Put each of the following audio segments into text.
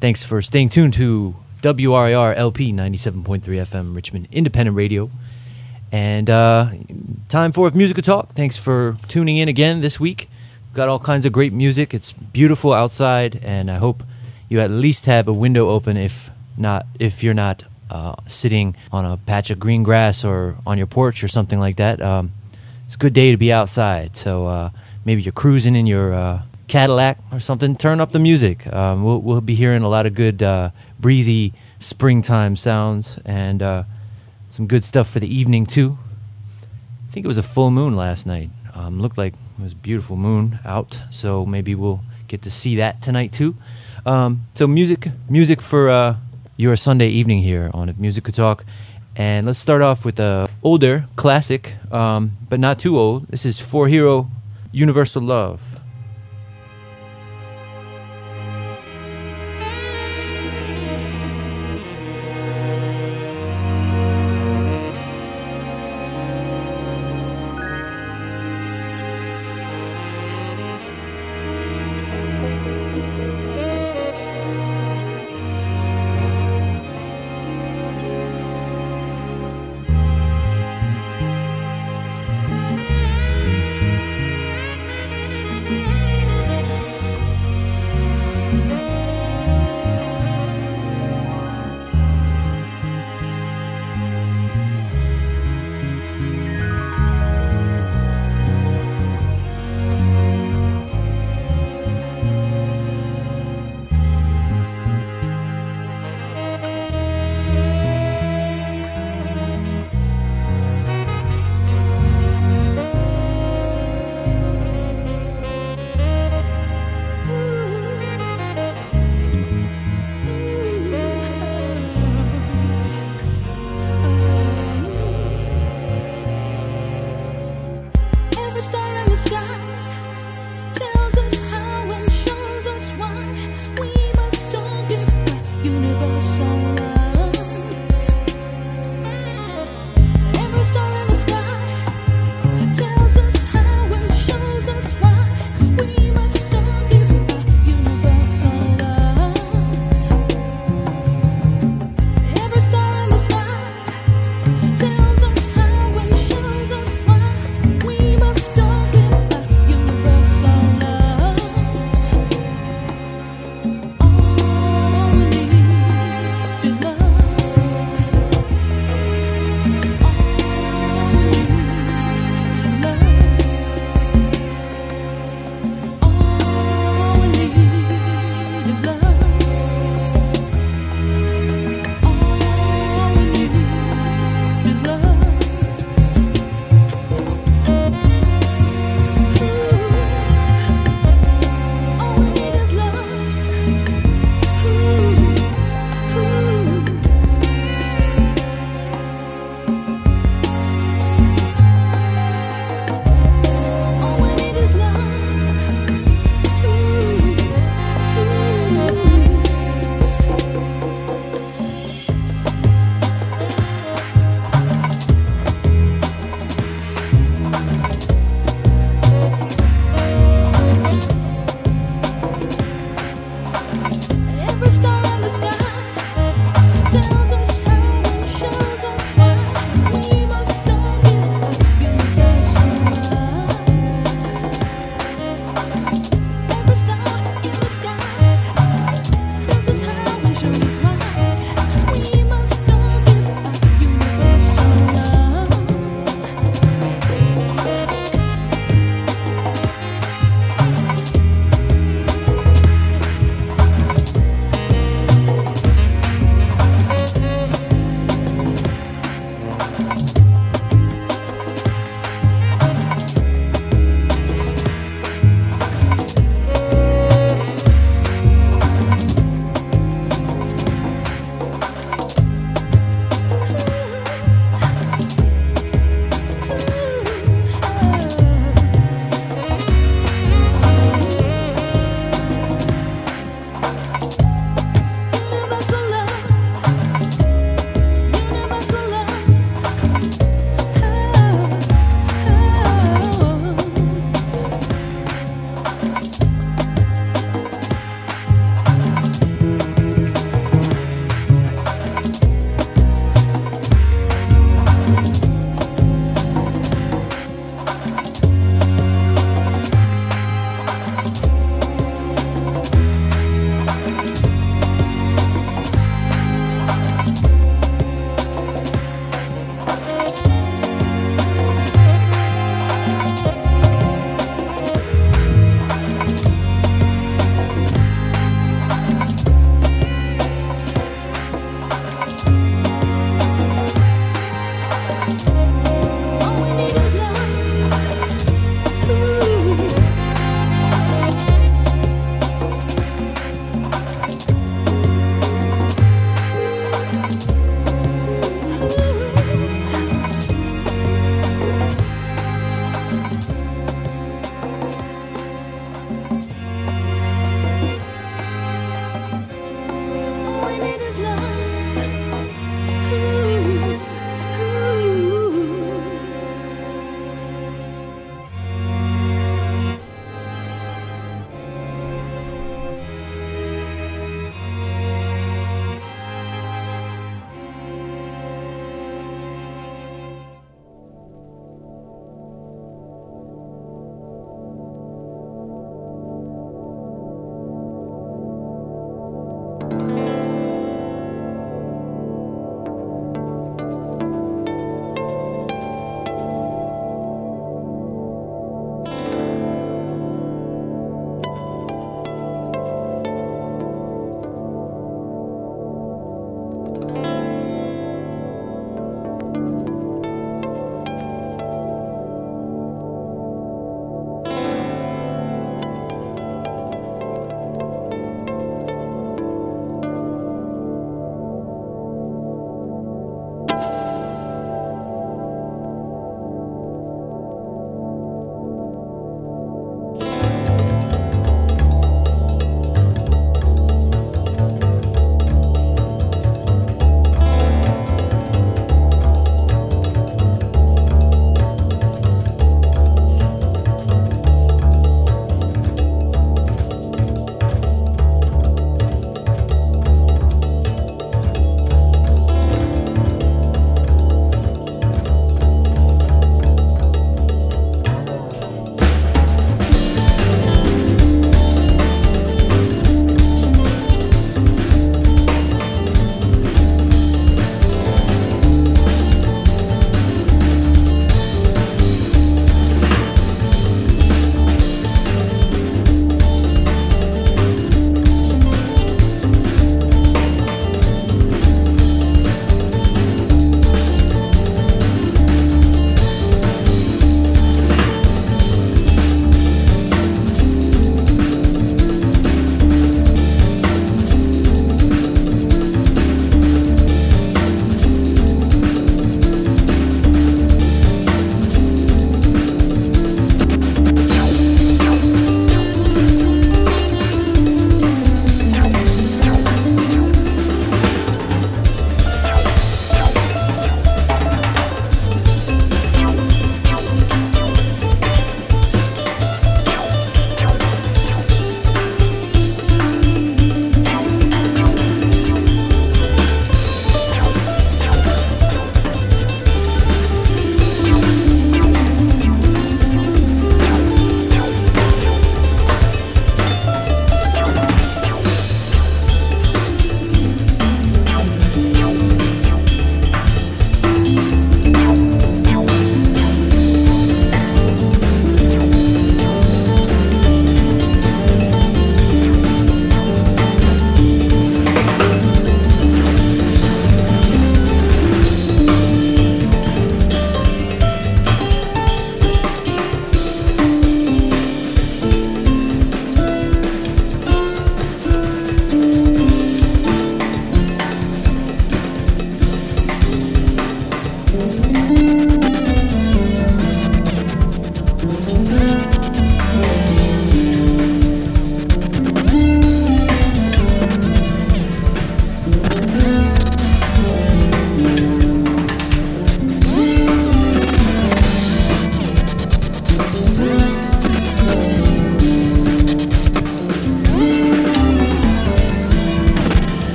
Thanks for staying tuned to WRIR LP 97.3 FM Richmond Independent Radio. And time for Musical Talk. Thanks for tuning in again this week. We've got all kinds of great music. It's beautiful outside, and I hope you at least have a window open if you're not sitting on a patch of green grass or on your porch or something like that. It's a good day to be outside, so maybe you're cruising in your Cadillac or something. Turn up the music. We'll be hearing a lot of good breezy springtime sounds and some good stuff for the evening too. I think it was a full moon last night. Looked like it was a beautiful moon out, so maybe we'll get to see that tonight too. So music for your Sunday evening here on Musical Talk. And let's start off with a older classic, but not too old. This is For Hero, Universal Love.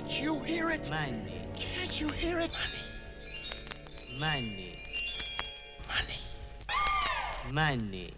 Can't you hear it? Money. Can't you hear it? Money. Money. Money.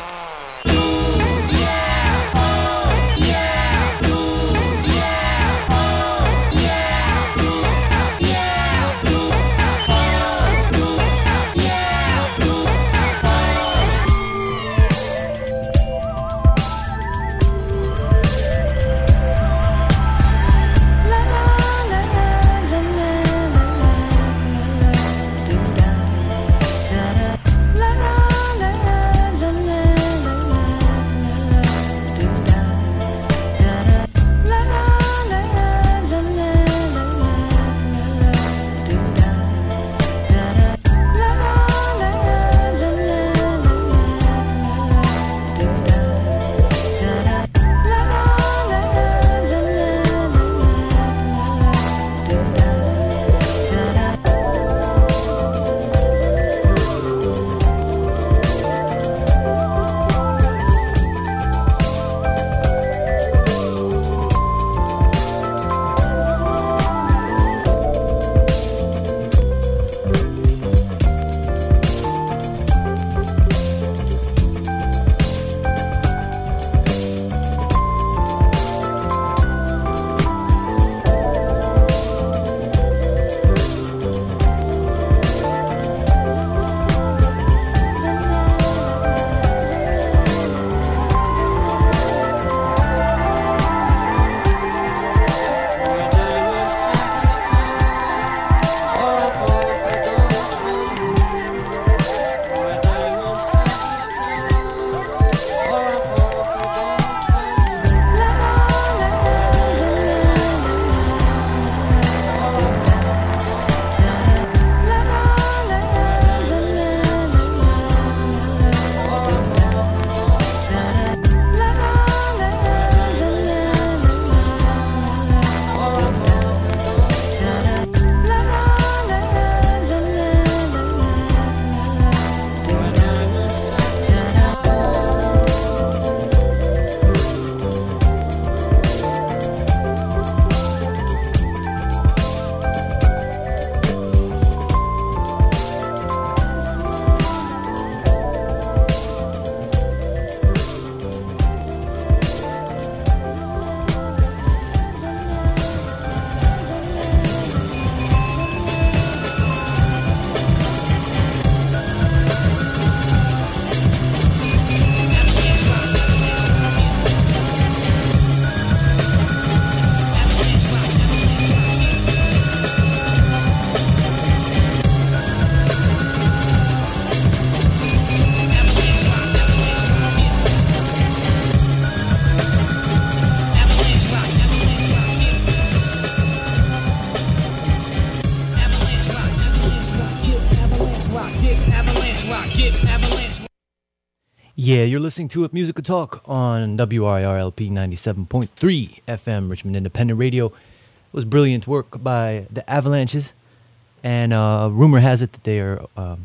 Yeah, you're listening to It Musical Talk on WRIRLP 97.3 FM, Richmond Independent Radio. It was brilliant work by the Avalanches, and rumor has it that they are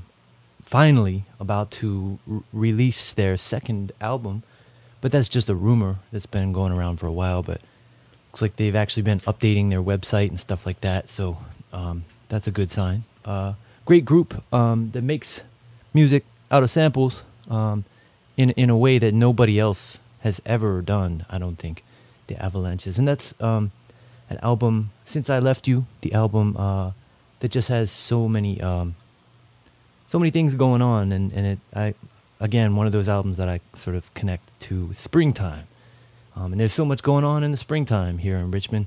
finally about to release their second album, but that's just a rumor that's been going around for a while, but looks like they've actually been updating their website and stuff like that, so that's a good sign. Great group that makes music out of samples, in a way that nobody else has ever done, I don't think, the Avalanches. And that's an album, Since I Left You, the album that just has so many things going on, and again, one of those albums that I sort of connect to springtime. And there's so much going on in the springtime here in Richmond.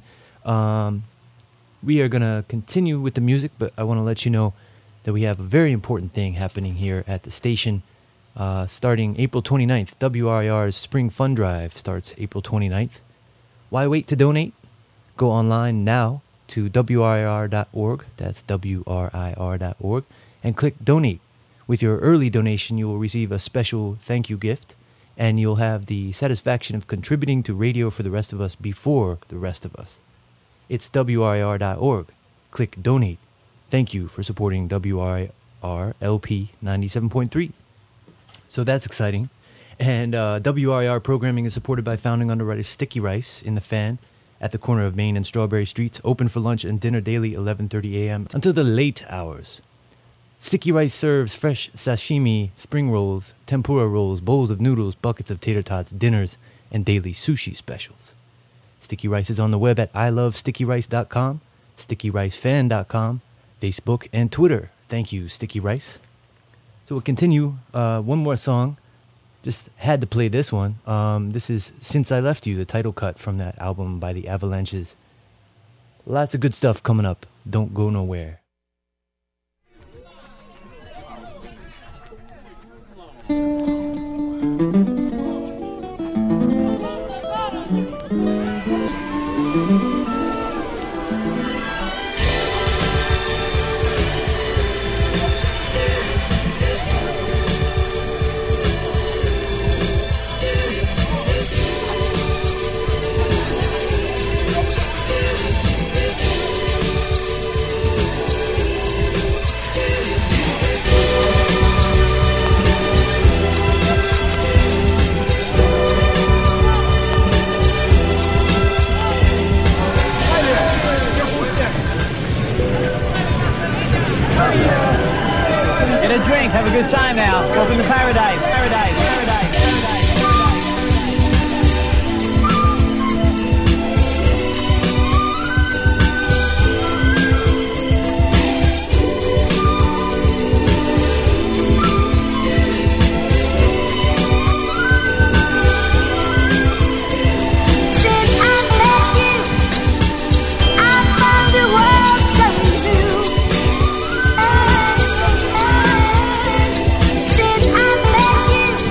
We are going to continue with the music, but I want to let you know that we have a very important thing happening here at the station. Starting April 29th, WRIR's Spring Fund Drive starts April 29th. Why wait to donate? Go online now to WRIR.org, that's WRIR.org, and click Donate. With your early donation, you will receive a special thank you gift, and you'll have the satisfaction of contributing to radio for the rest of us before the rest of us. It's WRIR.org. Click Donate. Thank you for supporting WRIR LP 97.3. So that's exciting. And WRIR programming is supported by founding underwriter Sticky Rice in The Fan, at the corner of Main and Strawberry Streets, open for lunch and dinner daily 11:30 a.m. until the late hours. Sticky Rice serves fresh sashimi, spring rolls, tempura rolls, bowls of noodles, buckets of tater tots, dinners, and daily sushi specials. Sticky Rice is on the web at ilovestickyrice.com, stickyricefan.com, Facebook, and Twitter. Thank you, Sticky Rice. So we'll continue. One more song. Just had to play this one. This is Since I Left You, the title cut from that album by the Avalanches. Lots of good stuff coming up. Don't go nowhere. Get a drink, have a good time now. Welcome to paradise, paradise, paradise, paradise. Since I met you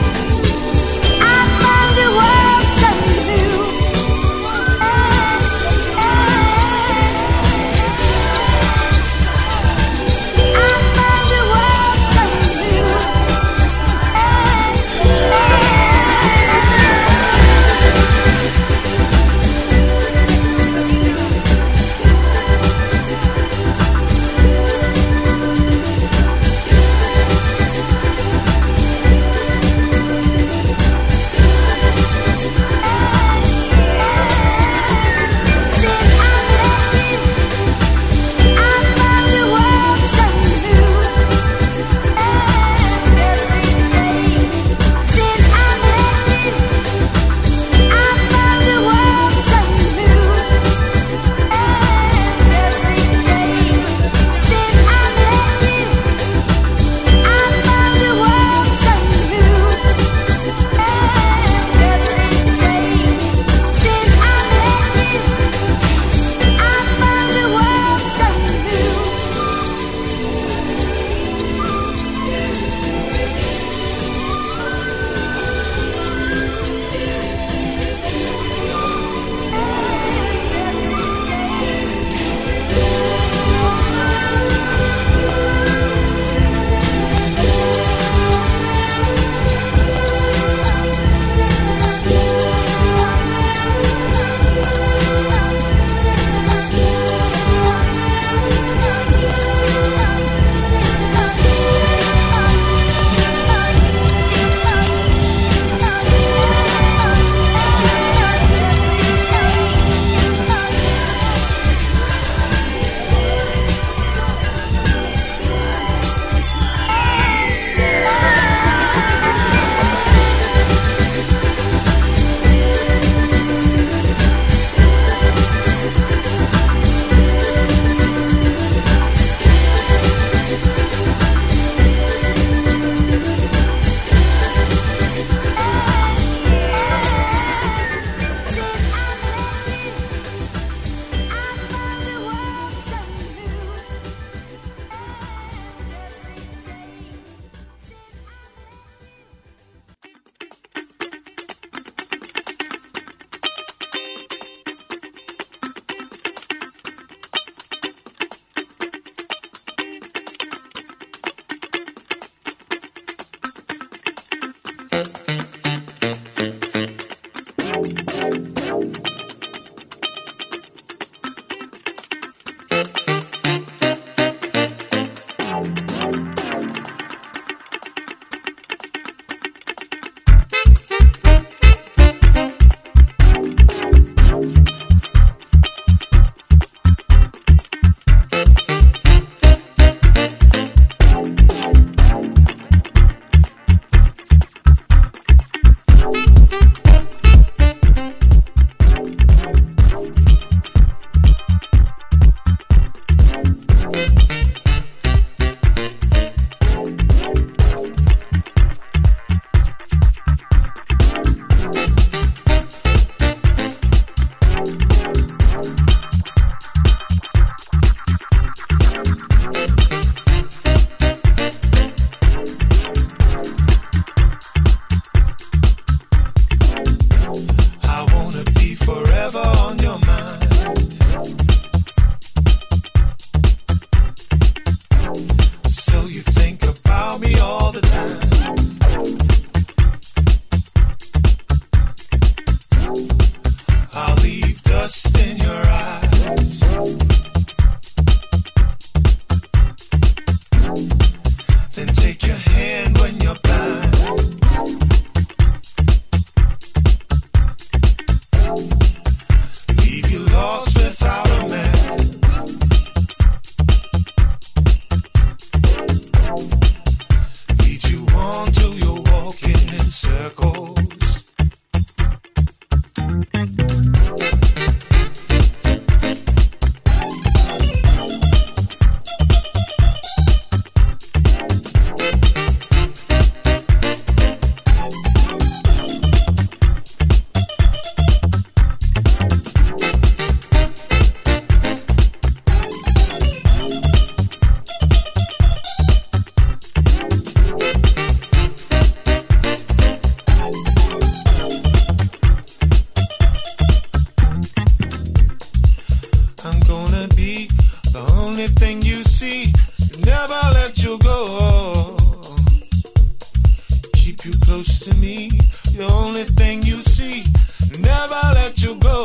the only thing you see. Never let you go.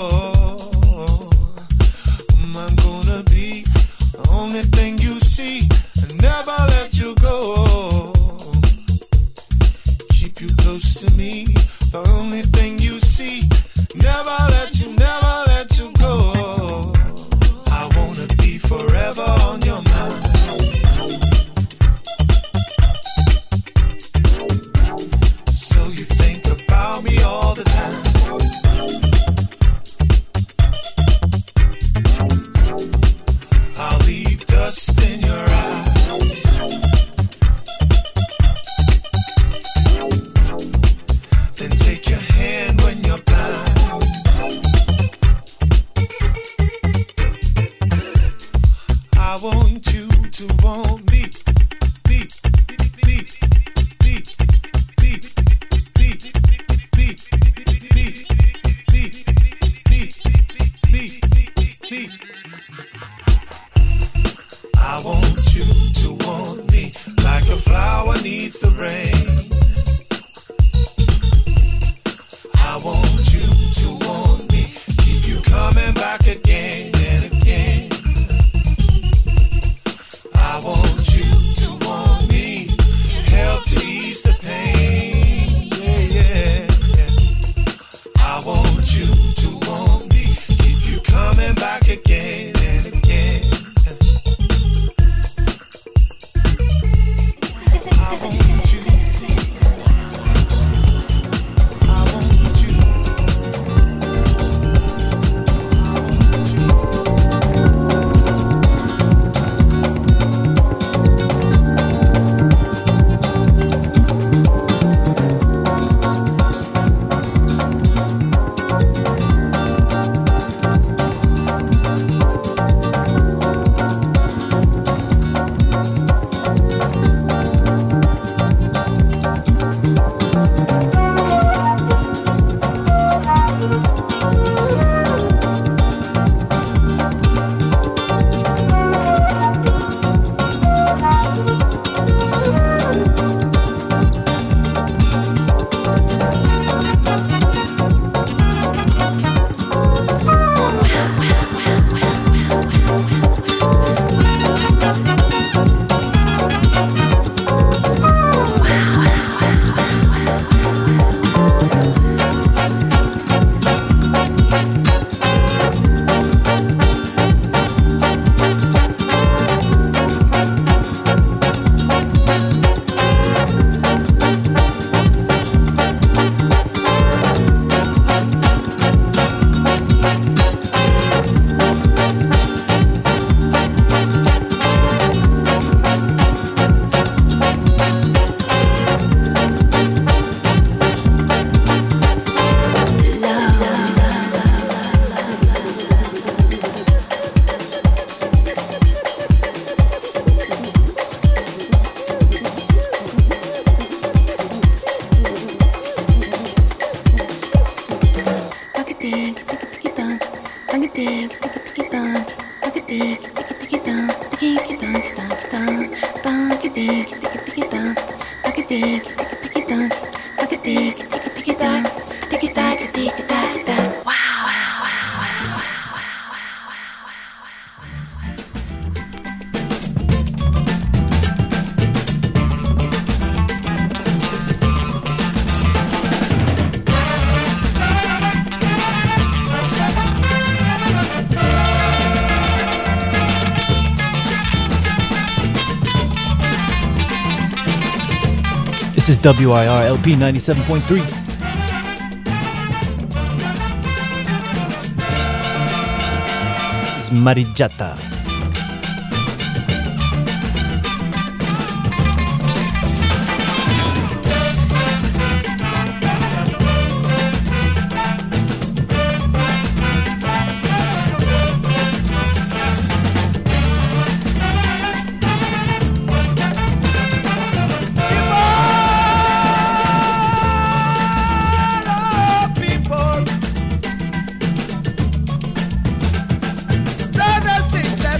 I'm gonna be the only thing you see. Never let you go. Keep you close to me. The only thing you see. Never let you go. I wanna be forever on your mind. So you think about me all the time. I'll leave dust in your eyes. Then take your hand when you're blind. I want you to want me. I want you to want me like a flower needs the rain. I want you to want me, keep you coming back again and again. I want you to want me, help to ease the pain. Yeah, yeah. I want you to want me, keep you coming back again and again. I want you. I want you. This is WIR LP 97.3. It's Marijata. Sister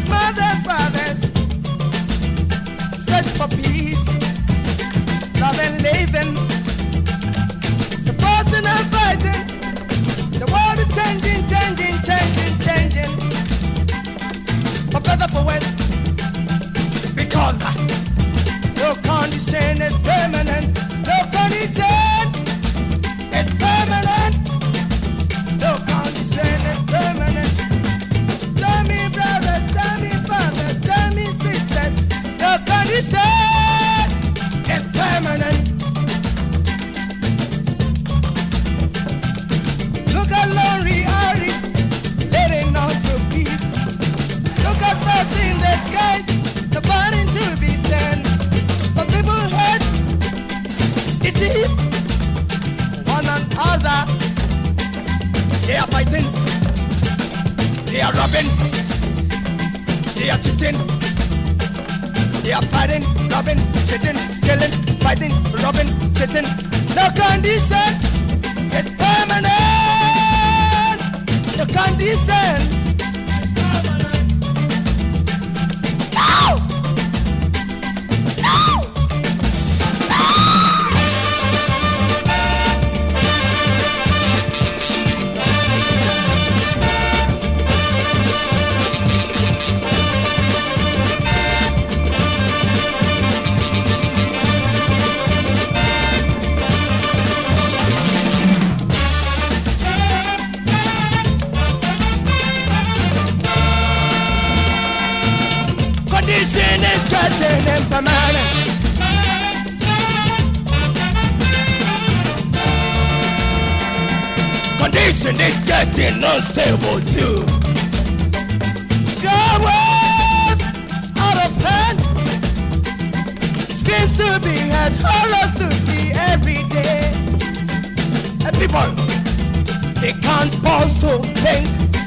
other. They are fighting. They are robbing. They are cheating. They are fighting, robbing, cheating, killing, fighting, robbing, cheating. No condition. It's permanent. No condition. No! No! Condition is getting impermanent. Condition is getting unstable too. Your words out of pen. Screams to be heard, horrors to see every day. And people, they can't pause to think.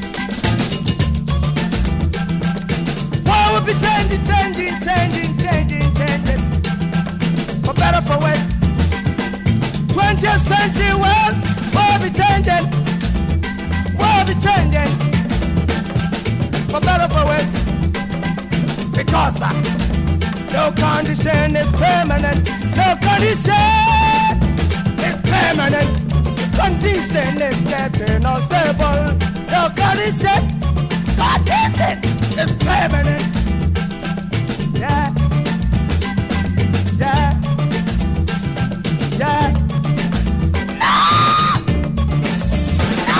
We'll be changing, changing, changing, changing, changing. For better, for worse. 20th century world, we'll be changing. We'll be changing. For better, for worse. Because no condition is permanent. No condition is permanent. Condition is getting unstable. No condition. Condition is permanent. Yeah, yeah, yeah. No! No!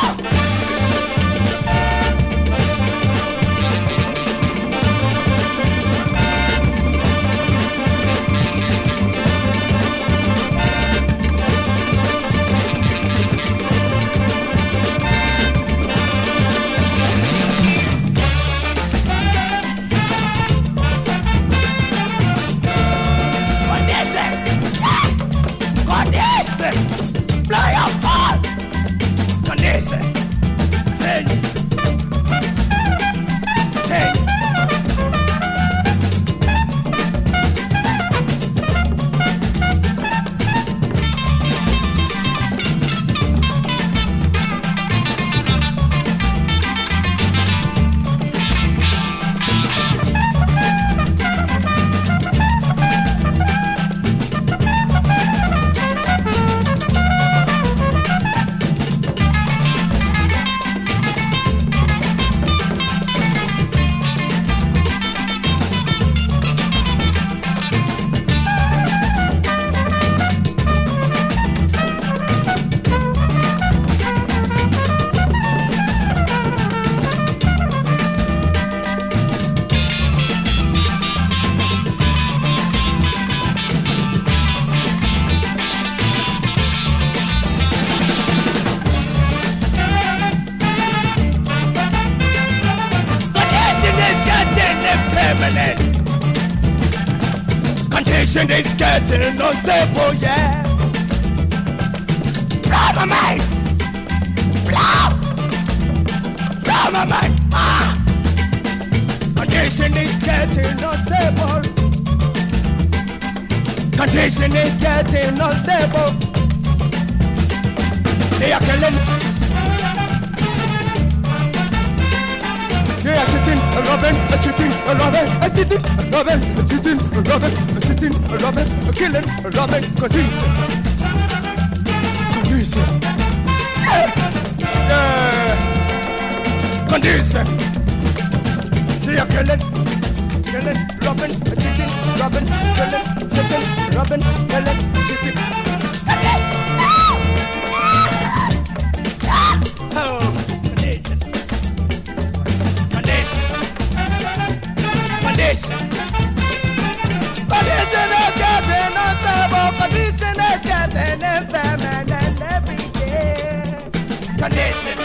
Fly up hard! Condition! Change! Change! Permanent. Condition is getting unstable, yeah. Blow my mind. Blow my mind. Ah. Condition is getting unstable. Condition is getting unstable. They are killing. They are cheating, robbing, cheating, robbing, cheating, robbing, cheating, robbing, cheating, robbing, killing, robbing, condition. Condition. Yeah. Condition. They are killing, robbing, cheating, robbing, killing, cheating, robbing, killing, cheating. Condition. Oh. Condition is getting unstable. Condition is getting impermanent every day. Condition.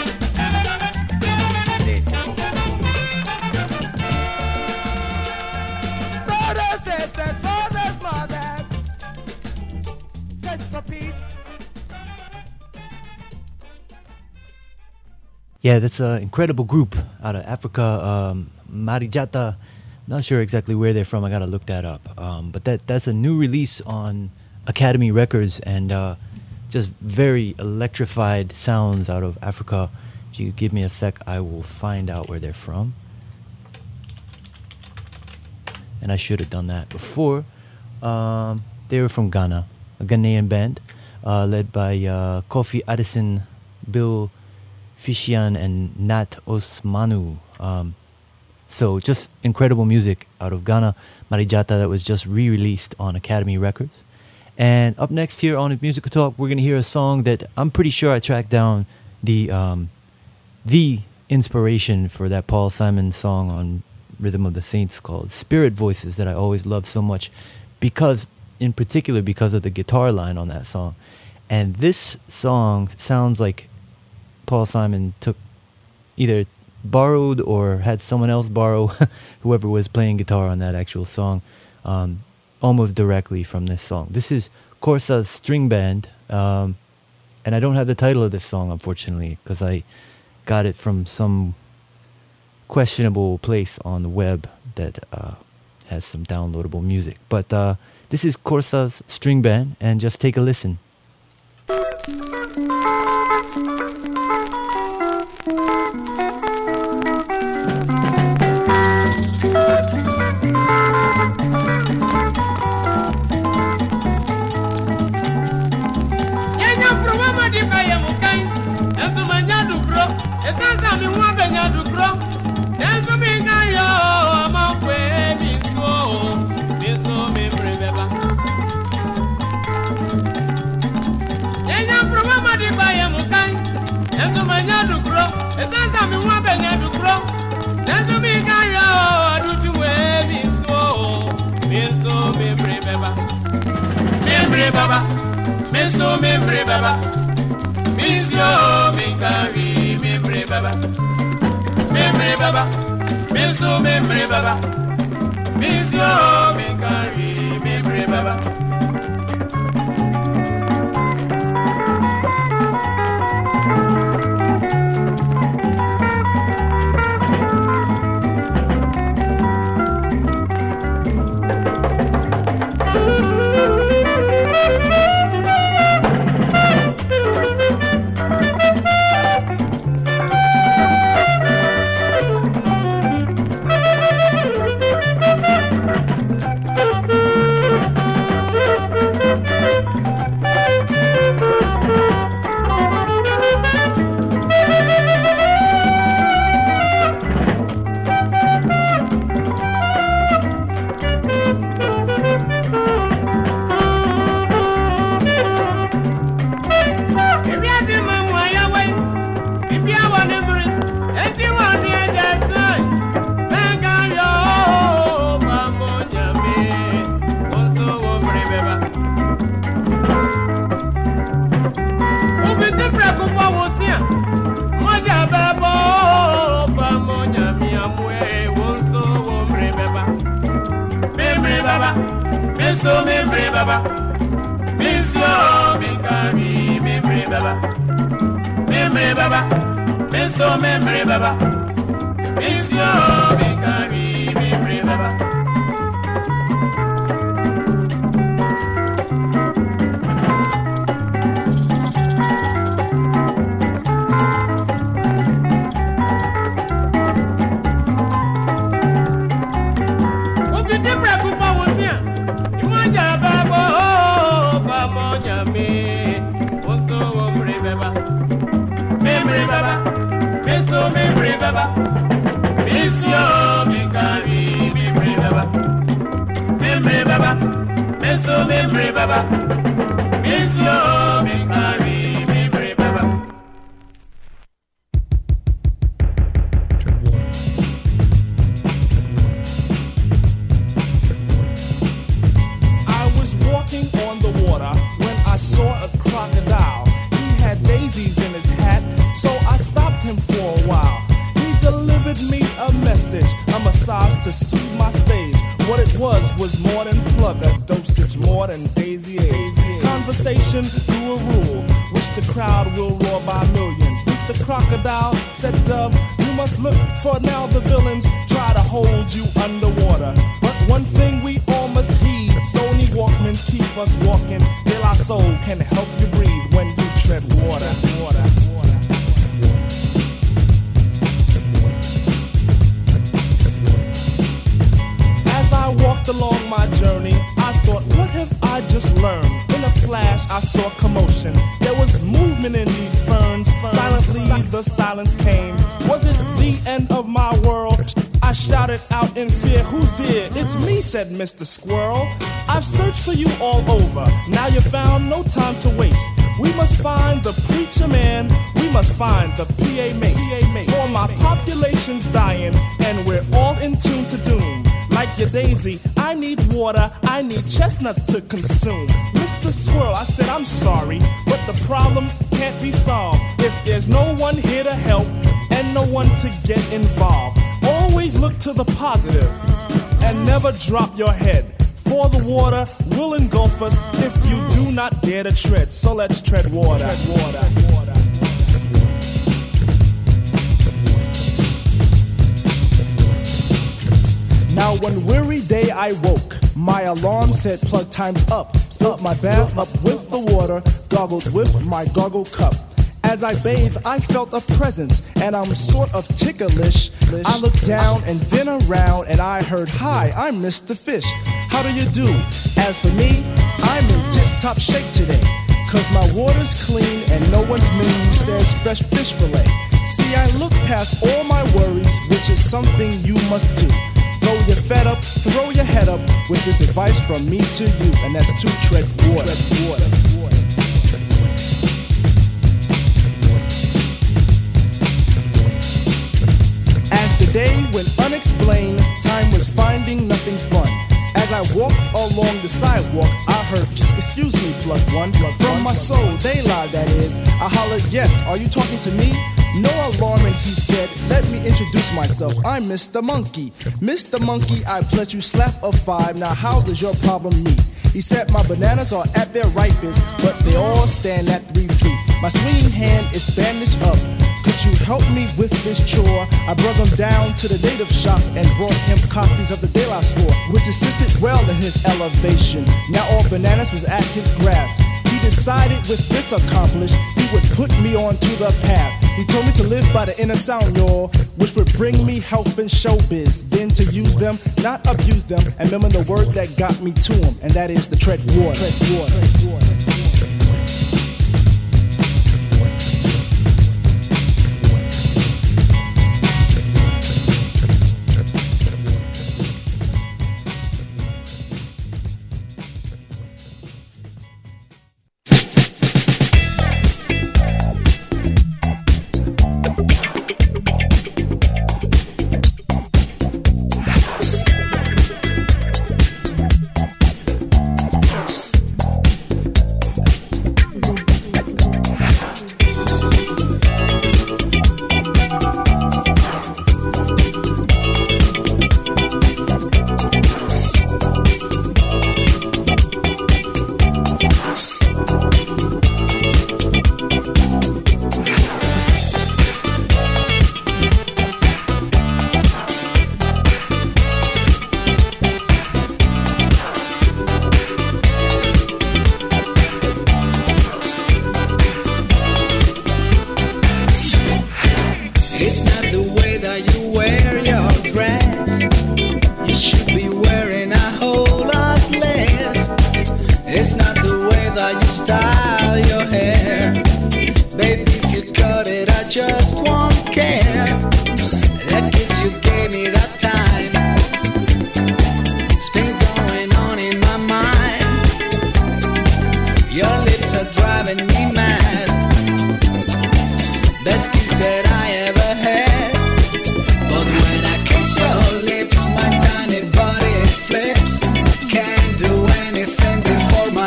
Brothers, sisters, fathers, mothers, search for peace. Yeah, that's an incredible group out of Africa, Marijata. Not sure exactly where they're from. I gotta look that up. But that's a new release on Academy Records, and just very electrified sounds out of Africa. If you give me a sec, I will find out where they're from. And I should have done that before. They were from Ghana, a Ghanaian band led by Kofi Addison, Bill Fishian, and Nat Osmanu. So just incredible music out of Ghana, Marijata, that was just re-released on Academy Records. And up next here on Musical Talk, we're going to hear a song that I'm pretty sure I tracked down the inspiration for that Paul Simon song on Rhythm of the Saints called Spirit Voices that I always loved so much, because, in particular, because of the guitar line on that song. And this song sounds like Paul Simon either borrowed or had someone else borrow whoever was playing guitar on that actual song, almost directly from this song. This is Corsa's String Band, and I don't have the title of this song, unfortunately, because I got it from some questionable place on the web that has some downloadable music. But this is Corsa's String Band, and just take a listen. Baba, Meso Membre Baba, Misio Minkari Membre Baba, Membre Baba, Meso Membre Baba, Misio Minkari Membre Baba. Meso Membre Baba, Misio Minkari Membre Baba, Membre Baba, Meso Membre Baba, Misio Minkari Membre Baba. Membre Baba, Misio Minkari Membre Baba, Membre Baba, Meso Membre Baba, Misio Minkari Membre Baba. I was walking on the water when I saw a crocodile. He had daisies in his hat, so I stopped him for a while. He delivered me a message, a massage to soothe my stage. What it was more than plug, a dosage more than daisy age. Conversation through a rule, which the crowd will roar by millions. Mr. the crocodile. Said Dove, you must look, for now the villains try to hold you underwater. But one thing we all must heed, Sony Walkmans keep us walking. De La Soul can help you breathe when you tread water. As I walked along my journey, I thought, what have I just learned? In a flash, I saw commotion. There was movement in these ferns. Silently, the silence came. Was it the end of my world? I shouted out in fear, who's there? It's me, said Mr. Squirrel. I've searched for you all over. Now you're found, no time to waste. We must find the preacher man. We must find the PA mace. For my population's dying, and we're all in tune to doom. Like your daisy, I need water, I need chestnuts to consume. Mr. Squirrel, I said I'm sorry, but the problem can't be solved if there's no one here to help and no one to get involved. Always look to the positive and never drop your head. For the water will engulf us if you do not dare to tread. So let's tread water. Now one weary day I woke. My alarm said plug time's up. Filled my bath up with the water, gargled with my gargle cup. As I bathed, I felt a presence, and I'm sort of ticklish. I looked down and then around, and I heard, hi, I'm Mr. Fish. How do you do? As for me, I'm in tip-top shape today, 'cause my water's clean and no one's menu says fresh fish fillet. See, I look past all my worries, which is something you must do. Though you're fed up, throw your head up with this advice from me to you, and that's to tread water. As the day went unexplained, time was finding nothing fun. As I walked along the sidewalk, I heard, excuse me, plug one. From my soul, they lied, that is. I hollered, yes, are you talking to me? No alarming, he said, let me introduce myself. I'm Mr. Monkey. Mr. Monkey, I pledge you slap of 5. Now how does your problem meet? He said my bananas are at their ripest, but they all stand at 3 feet. My swinging hand is bandaged up. Could you help me with this chore? I brought him down to the native shop and brought him copies of the De La store, which assisted well in his elevation. Now all bananas was at his grasp. He decided with this accomplished, he would put me onto the path. He told me to live by the inner sound, y'all, which would bring me health and showbiz. Then to use them, not abuse them, and remember the word that got me to him, and that is the tread water.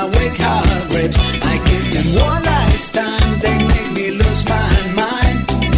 One last time they make me lose my mind.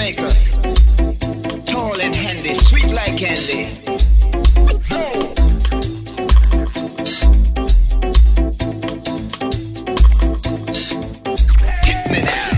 Jamaica. Tall and handy, sweet like candy. Hit me now.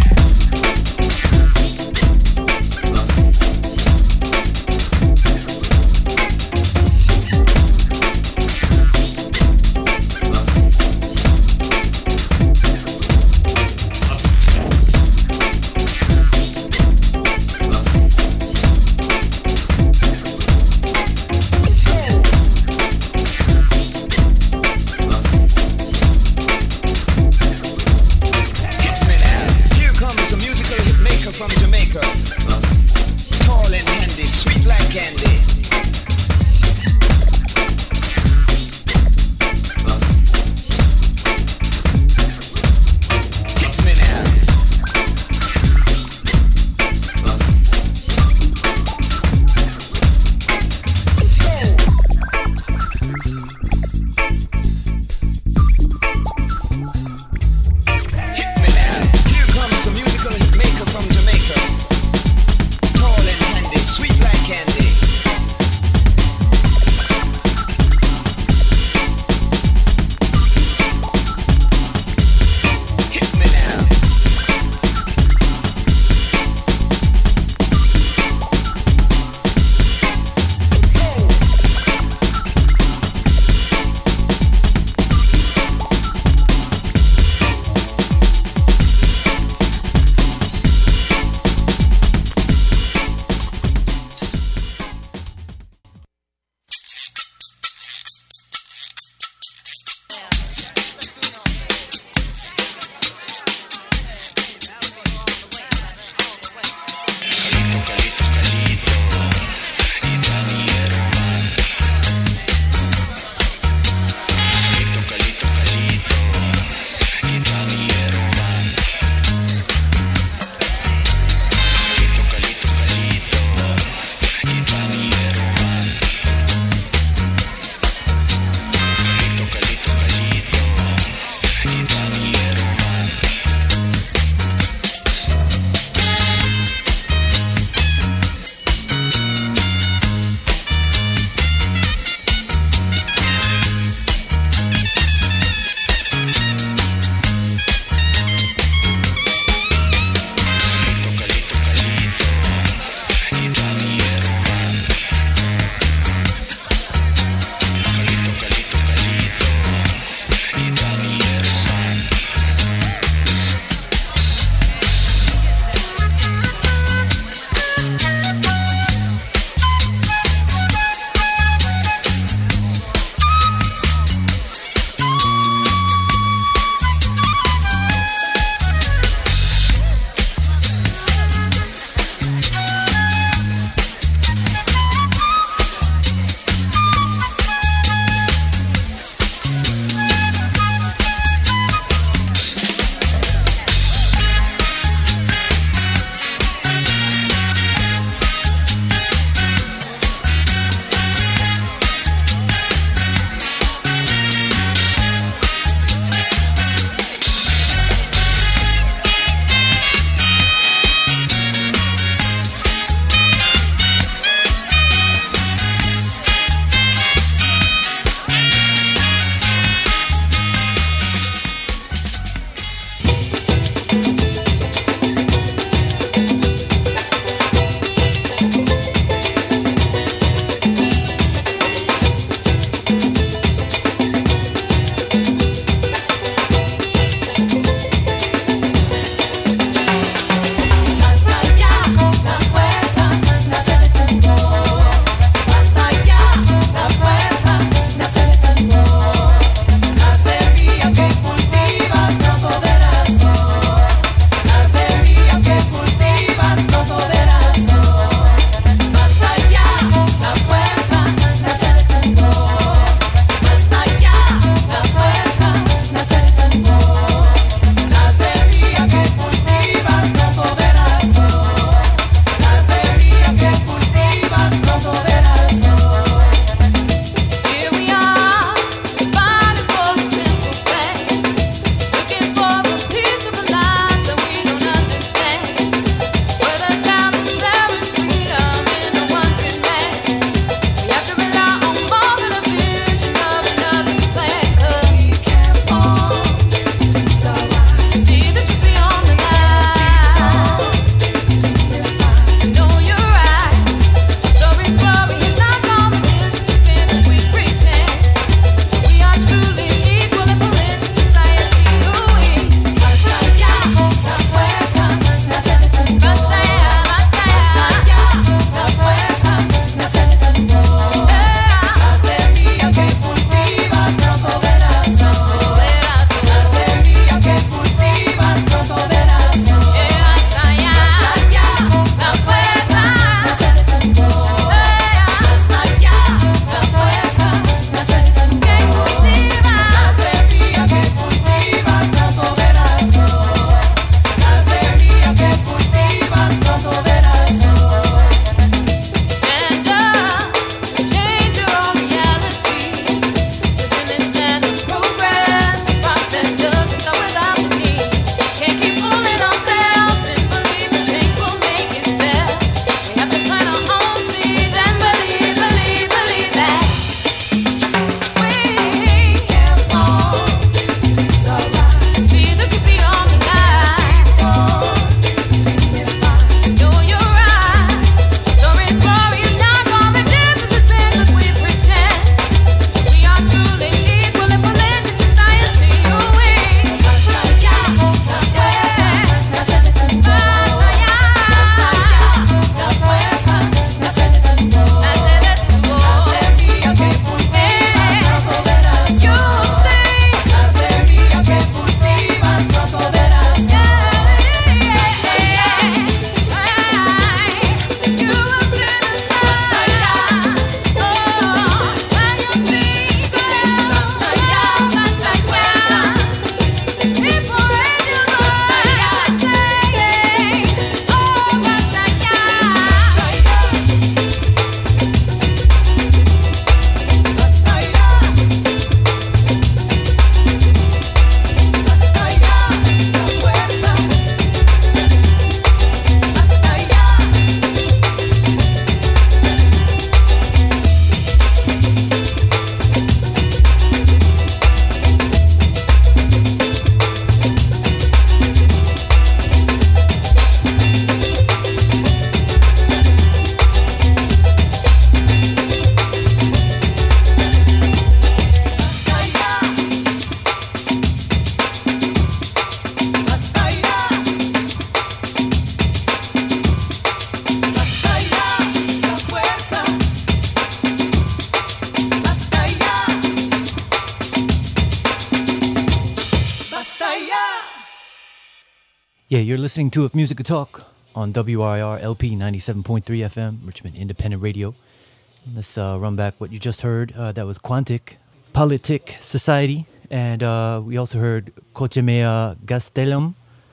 Yeah, you're listening to If Music Could Talk on WRIR LP 97.3 FM, Richmond Independent Radio. Let's run back what you just heard. That was Quantic, Politic Society. And we also heard Cochemea Gastelum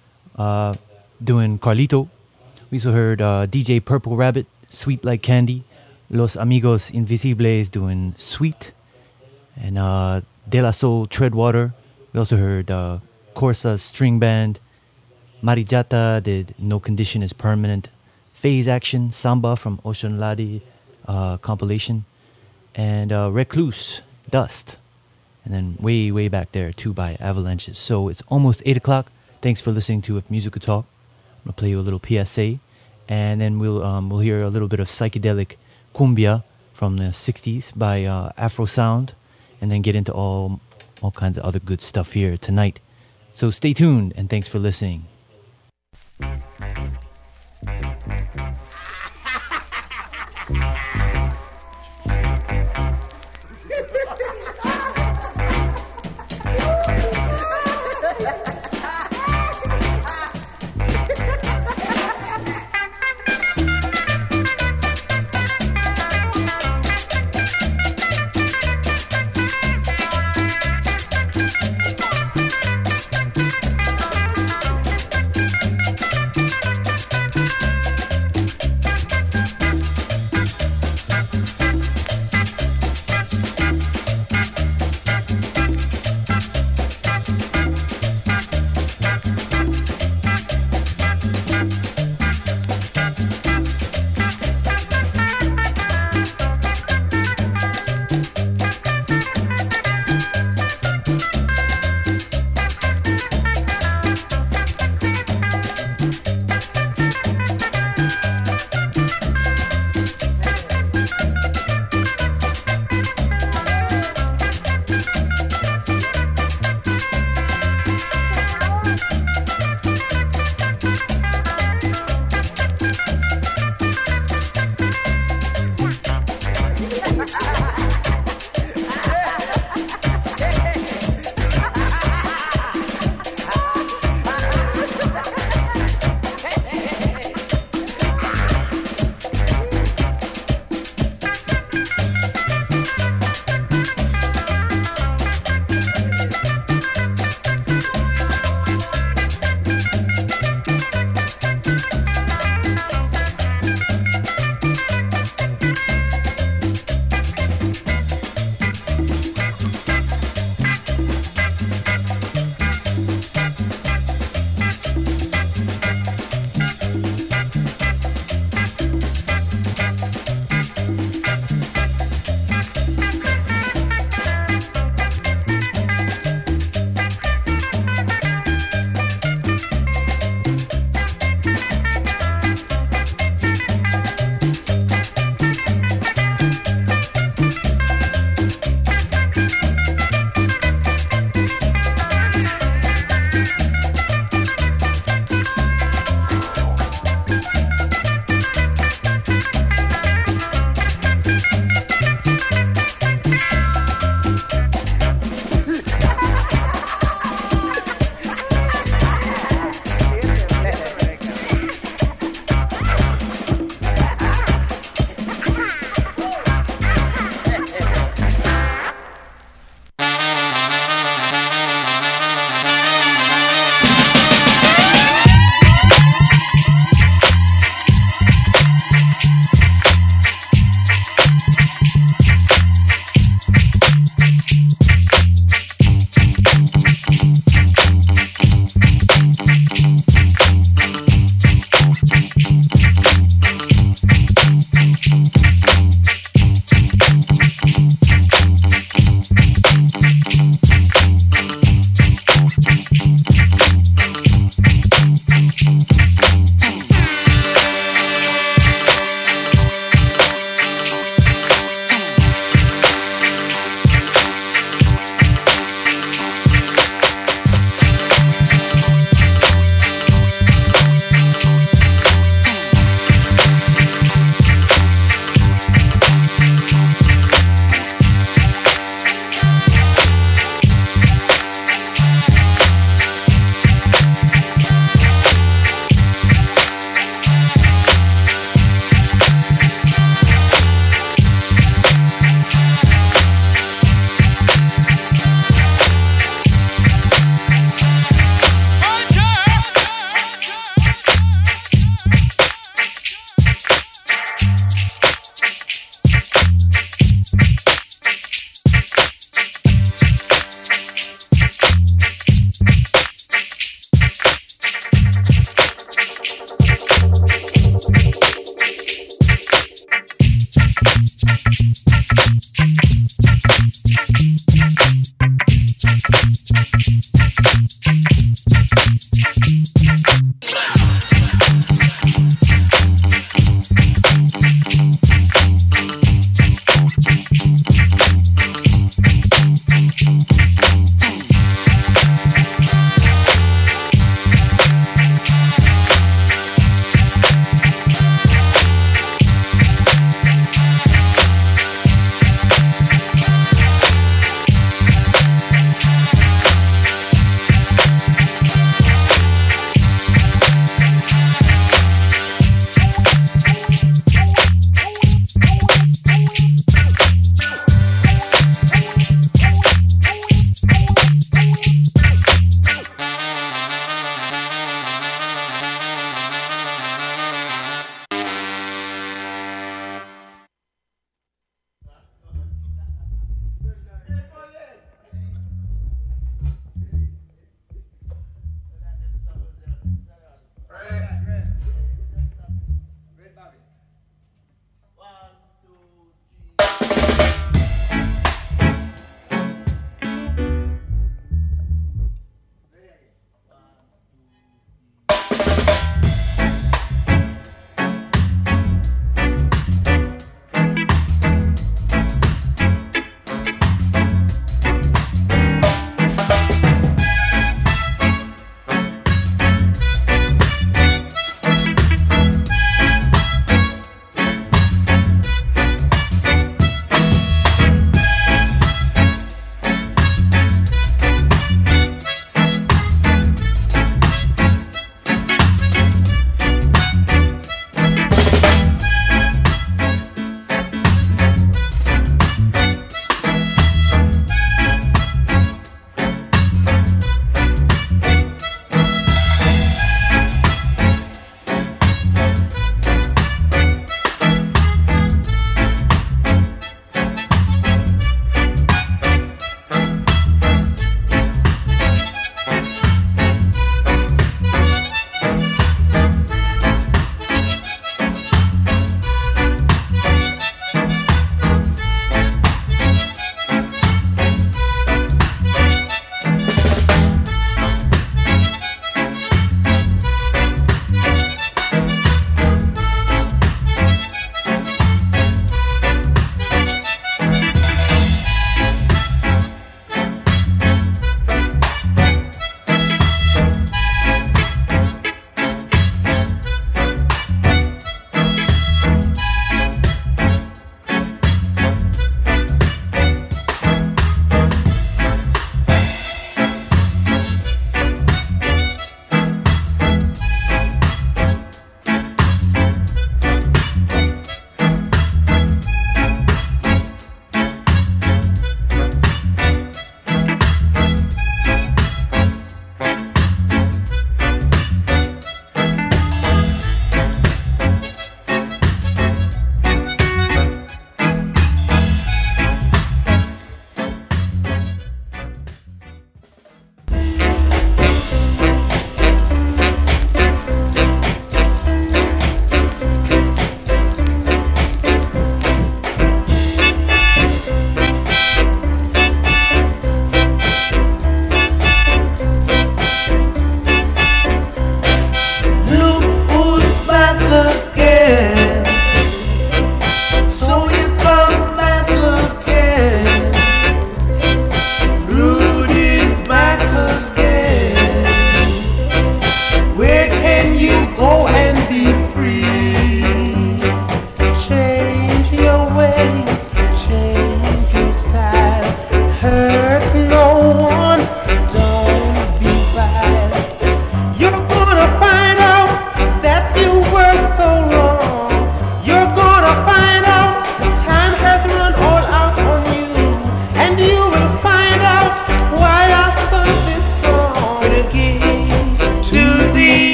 doing Carlito. We also heard DJ Purple Rabbit, Sweet Like Candy. Los Amigos Invisibles doing Sweet. And De La Soul Treadwater. We also heard Corsa's String Band. Marijata did No Condition is Permanent. Phase Action, Samba from Ocean Ladi compilation. And Recluse, Dust. And then way back there, 2 by Avalanches. So it's almost 8 o'clock. Thanks for listening to If Music Could Talk. I'm going to play you a little PSA. And then we'll hear a little bit of psychedelic cumbia from the 60s by Afro Sound. And then get into all kinds of other good stuff here tonight. So stay tuned, and thanks for listening.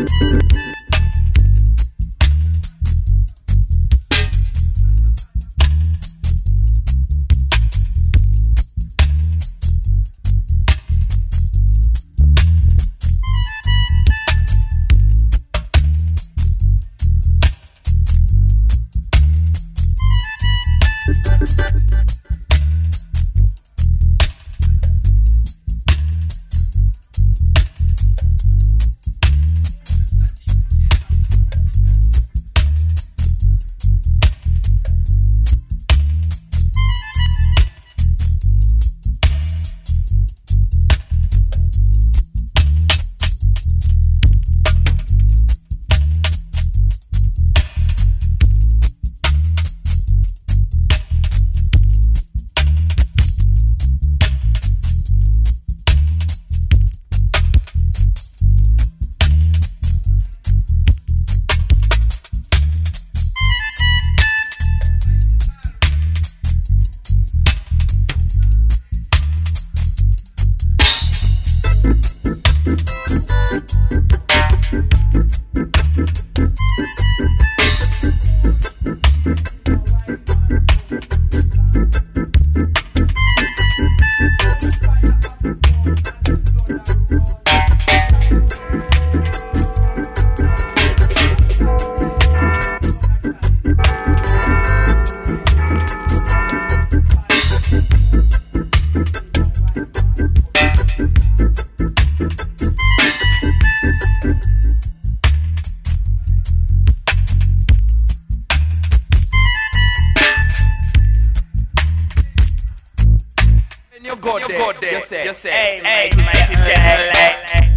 You say, hey, mate, it's getting late.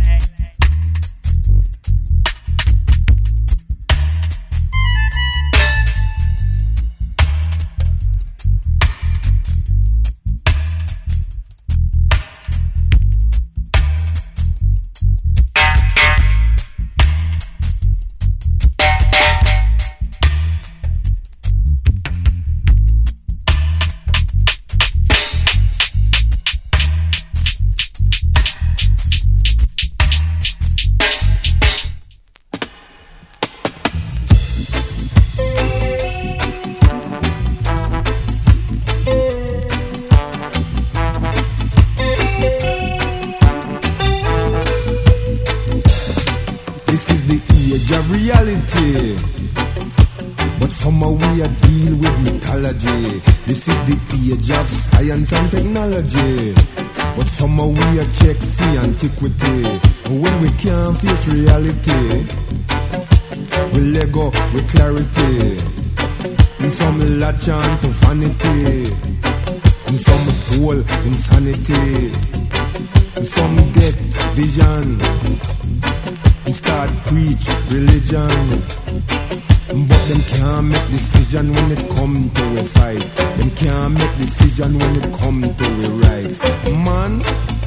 This is the age of reality, but somehow we are deal with mythology. This is the age of science and technology, but somehow we are check the antiquity. When we can't face reality, we let go with clarity. In some latch on to vanity, in some pull insanity, in some get vision. We start preach religion, but them can't make decision when it come to a fight. Them can't make decision when it come to a rights. Man,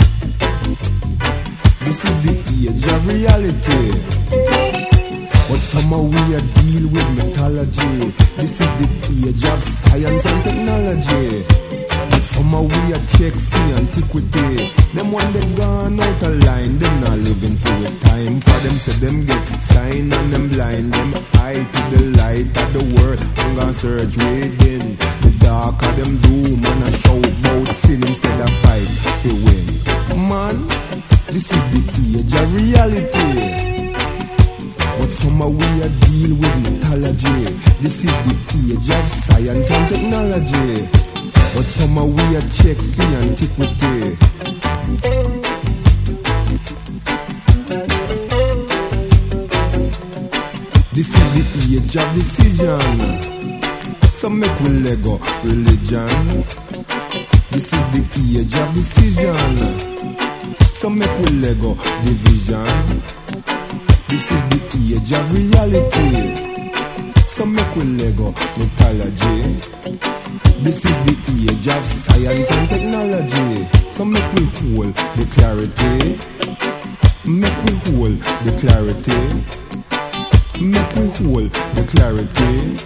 this is the age of reality, but somehow we are deal with mythology. This is the age of science and technology, but somehow we are check the antiquity. Them one that gone out of line, them not living for a time. For them say them get sign and them blind. Them eye to the light of the world, hunger search within. The dark of them doom and a shout about sin instead of fight to win. Man, this is the age of reality, but somehow we are deal with mythology. This is the age of science and technology, but somehow we are check the antiquity. This is the age of decision, so make we let go religion. This is the age of decision, so make we let go division. This is the age of reality, so make we let go mythology. This is the age of science and technology, so make we hold the clarity. Make we hold the clarity. Make we hold the clarity.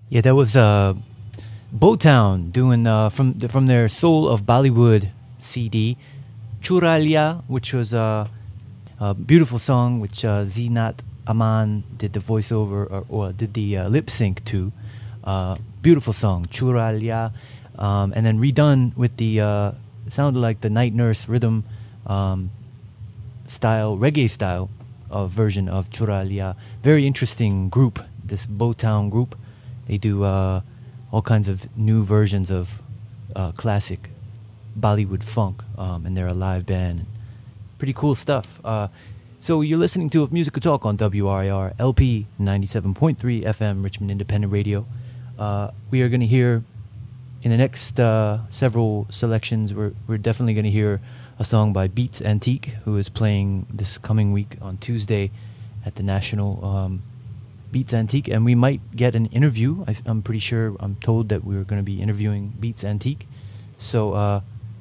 Yeah, that was Botown doing from their Soul of Bollywood CD, Churalia, which was a beautiful song which Zeenat Aman did the voiceover or did the lip sync to. Beautiful song, Churalia, and then redone with the sounded like the Night Nurse rhythm style, reggae style version of Churalia. Very interesting group, this Botown group. They do all kinds of new versions of classic Bollywood funk, and they're a live band. Pretty cool stuff. So you're listening to Musical Talk on WRIR LP 97.3 FM Richmond Independent Radio. We are going to hear in the next several selections. We're definitely going to hear a song by Beats Antique, who is playing this coming week on Tuesday at the National Beats Antique, and we might get an interview. I'm pretty sure, I'm told that we're going to be interviewing Beats Antique. So,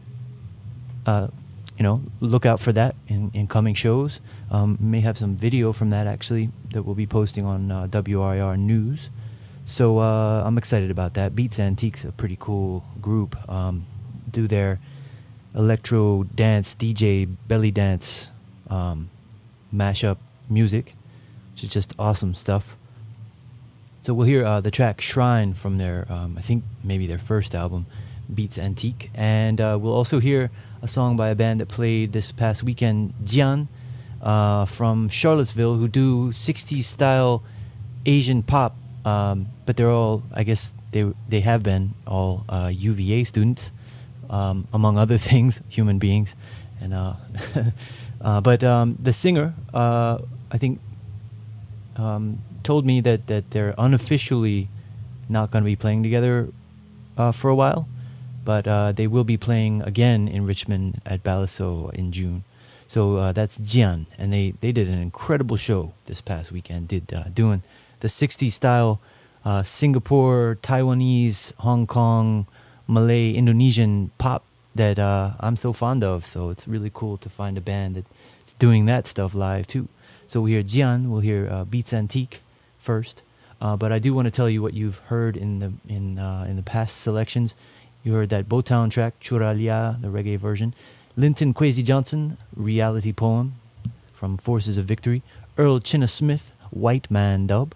look out for that in coming shows. May have some video from that, actually, that we'll be posting on WRIR News. So I'm excited about that. Beats Antique's a pretty cool group. Do their electro dance, DJ belly dance mashup music, which is just awesome stuff. So we'll hear the track Shrine from their, I think maybe their first album, Beats Antique. And we'll also hear a song by a band that played this past weekend, Jian, from Charlottesville, who do 60s style Asian pop. But they're all, I guess they have been all UVA students, among other things, human beings. And but the singer, I think, told me that they're unofficially not going to be playing together for a while, but they will be playing again in Richmond at Balaso in June. So that's Jian, and they did an incredible show this past weekend, doing the 60s style Singapore, Taiwanese, Hong Kong, Malay, Indonesian pop that I'm so fond of. So it's really cool to find a band that's doing that stuff live too. So we hear Jian, we'll hear Beats Antique first, but I do want to tell you what you've heard in the past selections. You heard that Botown track, Churalia, the reggae version. Linton Kwesi Johnson, Reality Poem from Forces of Victory. Earl Chinna Smith, White Man dub.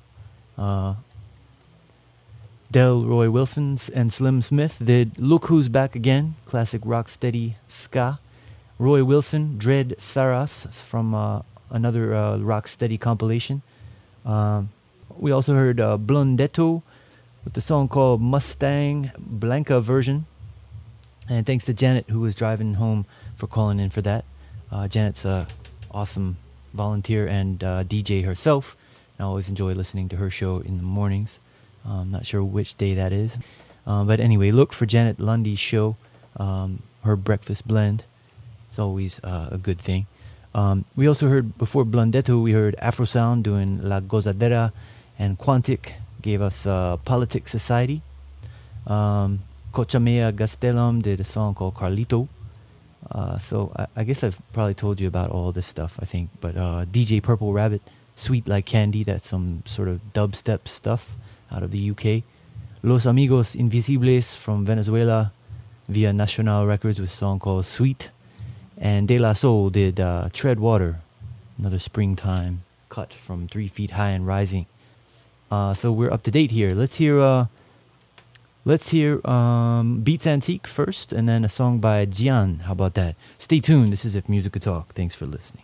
Delroy Wilson and Slim Smith did Look Who's Back Again, classic rocksteady ska. Roy Wilson, Dread Saras from another rocksteady compilation. We also heard Blondetto with the song called Mustang Blanca version. And thanks to Janet, who was driving home, for calling in for that. Janet's a awesome volunteer and DJ herself. I always enjoy listening to her show in the mornings. I'm not sure which day that is. But anyway, look for Janet Lundy's show, her breakfast blend. It's always a good thing. We also heard, before Blondetto, we heard Afro Sound doing La Gozadera, and Quantic gave us Politic Society. Cochamea Gastelum did a song called Carlito. So I guess I've probably told you about all this stuff, I think. But DJ Purple Rabbit, Sweet Like Candy, that's some sort of dubstep stuff out of the UK. Los Amigos Invisibles from Venezuela via Nacional Records with a song called Sweet. And De La Soul did Tread Water, another springtime cut from 3 Feet High and Rising. So we're up to date here. Let's hear Beats Antique first, and then a song by Jian. How about that? Stay tuned. This is If Music Could Talk. Thanks for listening.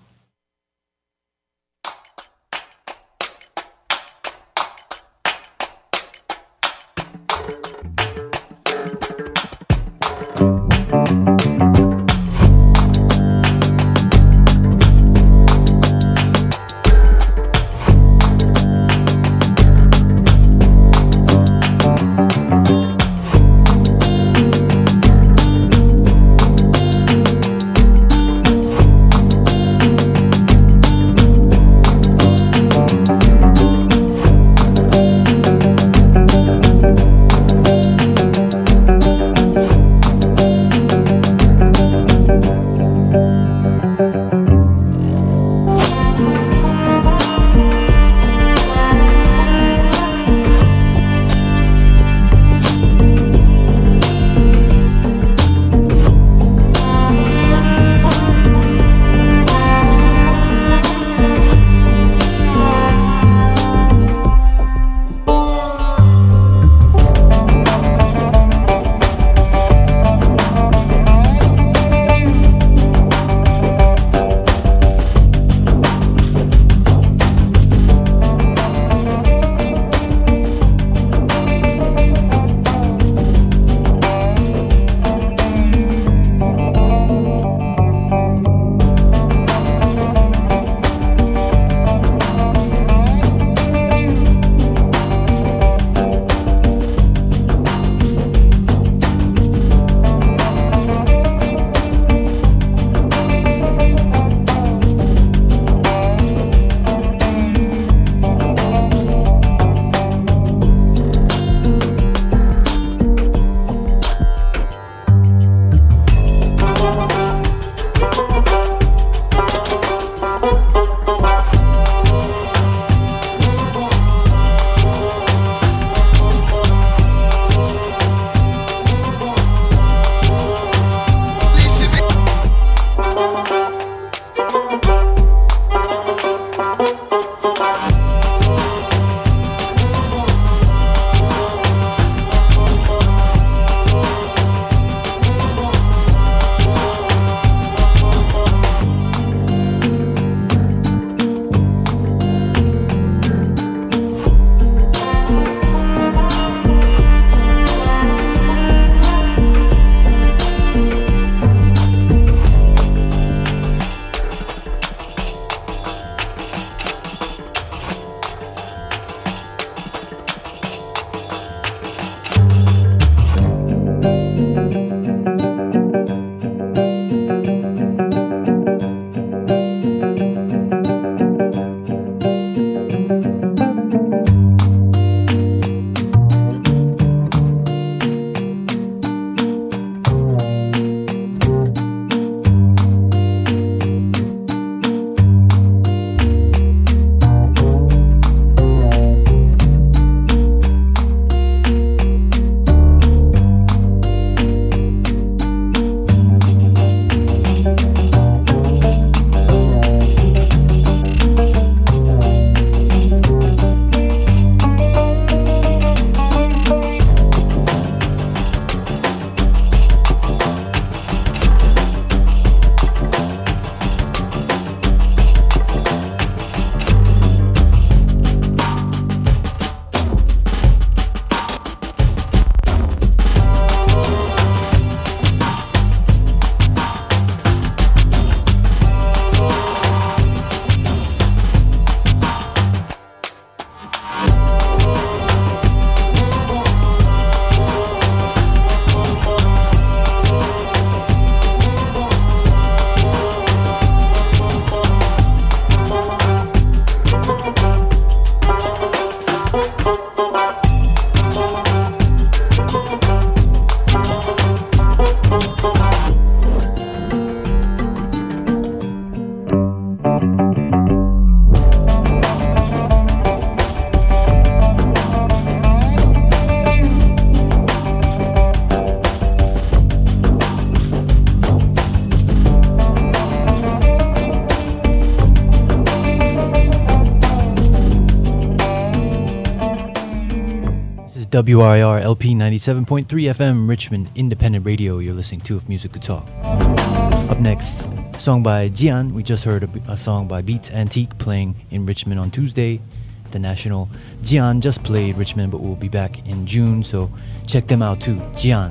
WRIR LP 97.3 FM Richmond Independent Radio. You're listening to If Music Could Talk. Up next, a song by Gian. We just heard a song by Beats Antique playing in Richmond on Tuesday. The National. Gian just played Richmond, but we'll be back in June, so check them out too. Gian.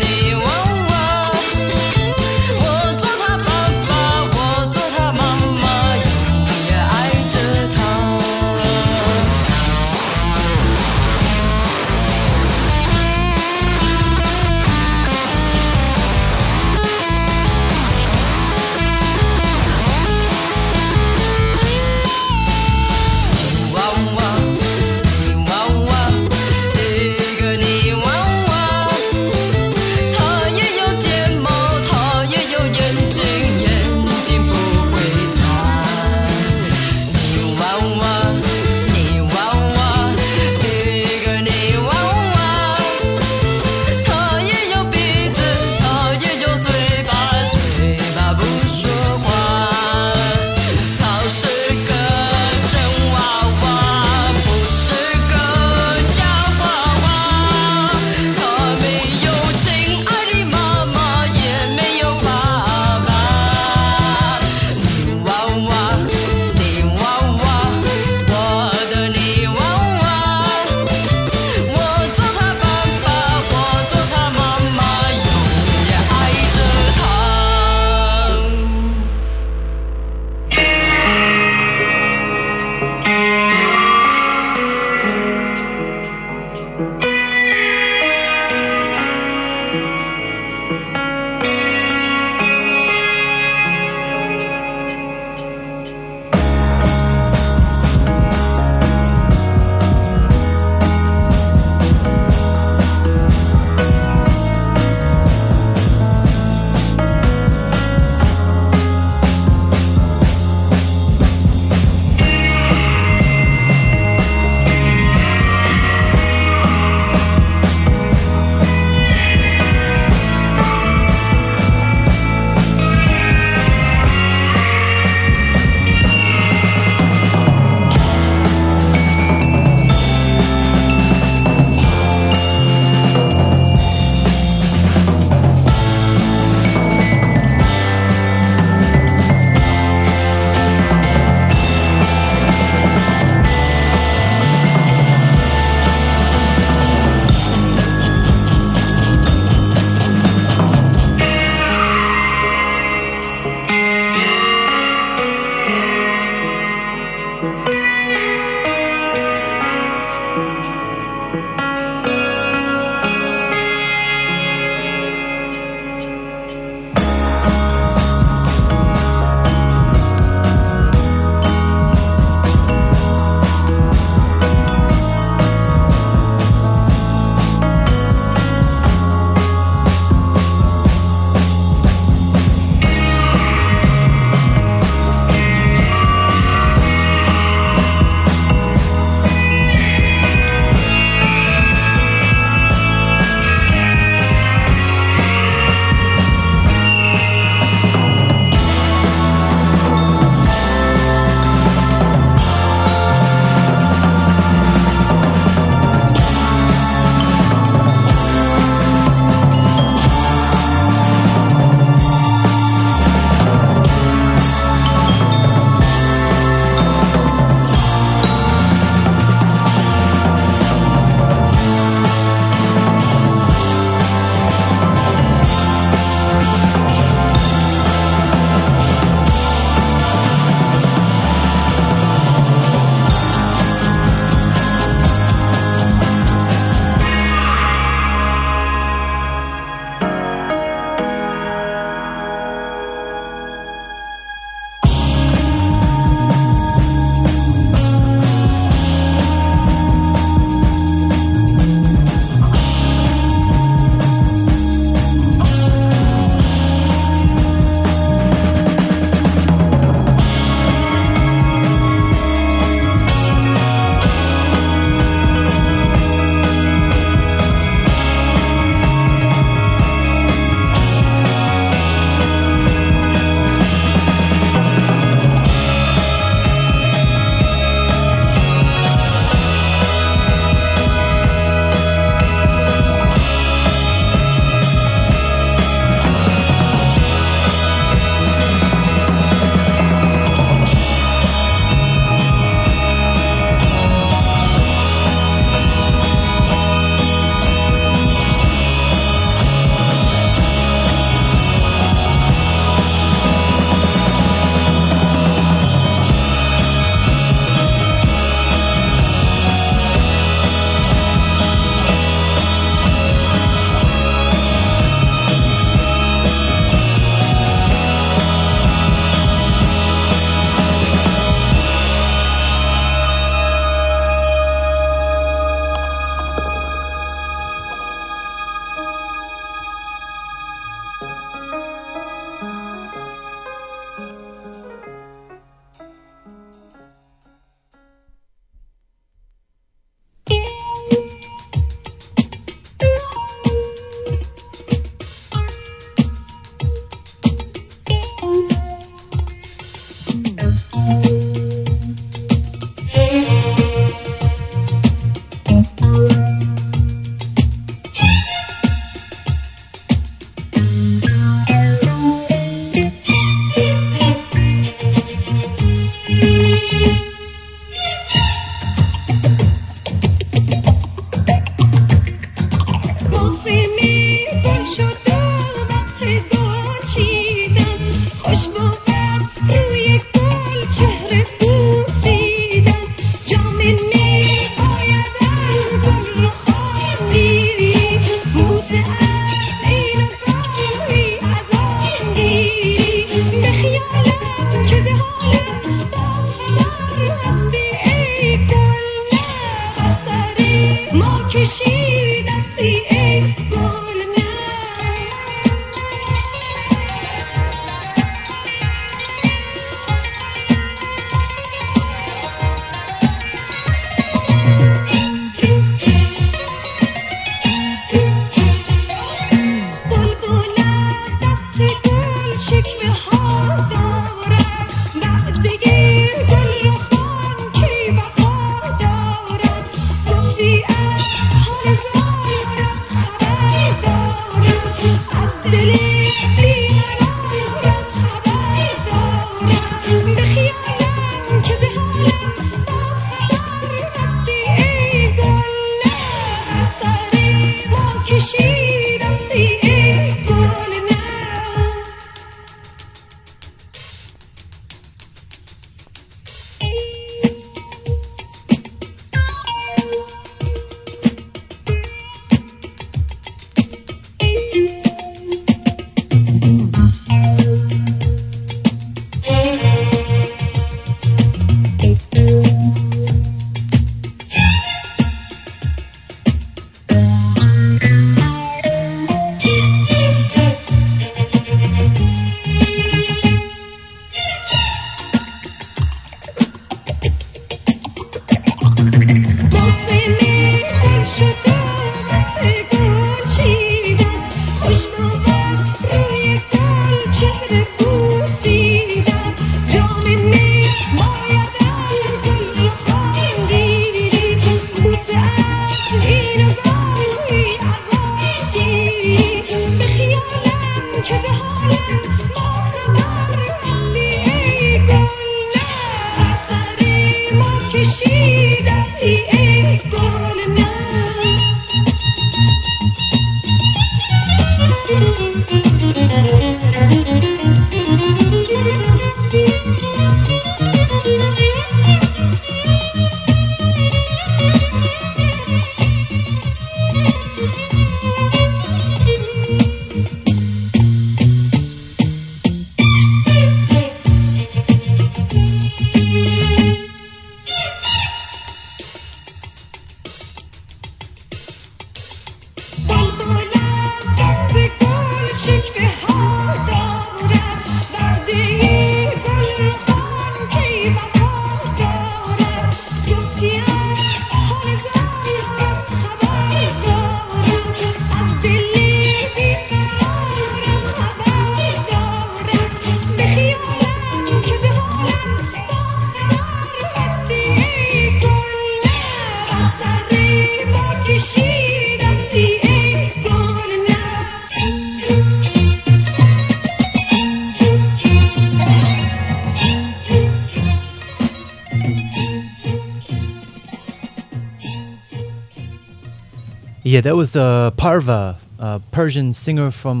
Yeah, that was Parva, a Persian singer from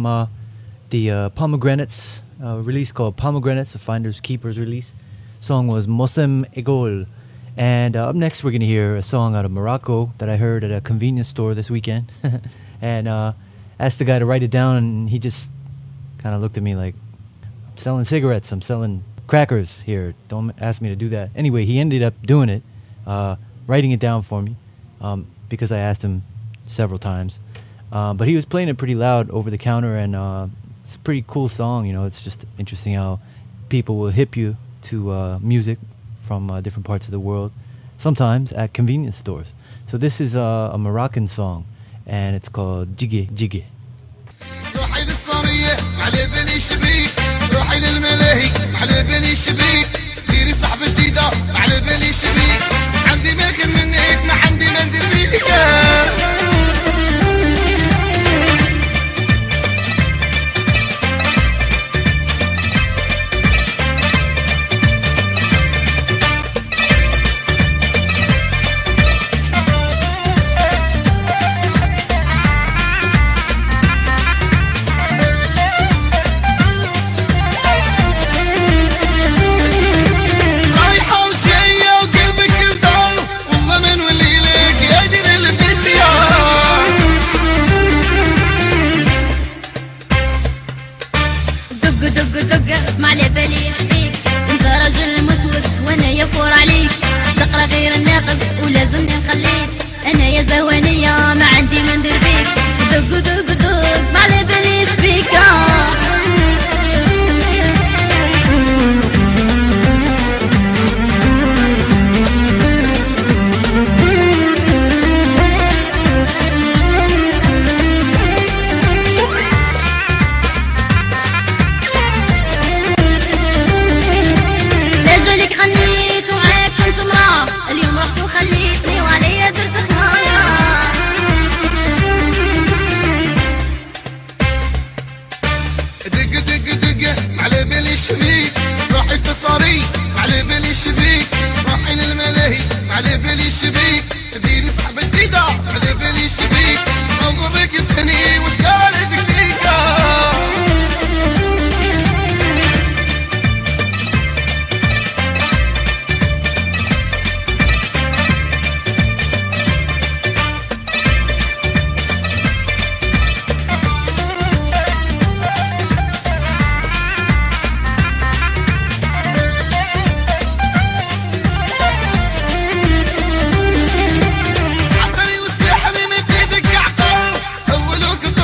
the Pomegranates release called Pomegranates, a Finders Keepers release. Song was Mosem Egol. And up next we're going to hear a song out of Morocco that I heard at a convenience store this weekend. And asked the guy to write it down, and he just kind of looked at me like, I'm selling cigarettes, I'm selling crackers here, don't ask me to do that. Anyway, he ended up doing it, writing it down for me, because I asked him several times. But he was playing it pretty loud over the counter, and it's a pretty cool song. You know, it's just interesting how people will hip you to music from different parts of the world, sometimes at convenience stores. So this is a Moroccan song, and it's called Jiggy Jiggy. روحي للصامية على بالي شبيك، روحي للملاهي على بالي شبيك، ديري صحبة جديدة على بالي شبيك، عندي ما خير من هيك ما عندي ما ندير بيك. ما على بالي يشبيك، انت راجل مسوس وانا يفور عليك، تقرا غير الناقص ولازمني نخليك، انا يا زوانية ما عندي ما ندير بيك، دق دق دق ما على بالي يشبيك. اليوم رحت وخليتني وعليا درت خمارة، دق دق دق على بالي شبيك، روحي اتصاري على بالي شبيك، روحي للملاهي على بالي شبيك، ديري صحبة جديدة على بالي شبيك، انظرك الثاني وش قالت فيك. عقلي والسحر من ايدك عقل، اولوك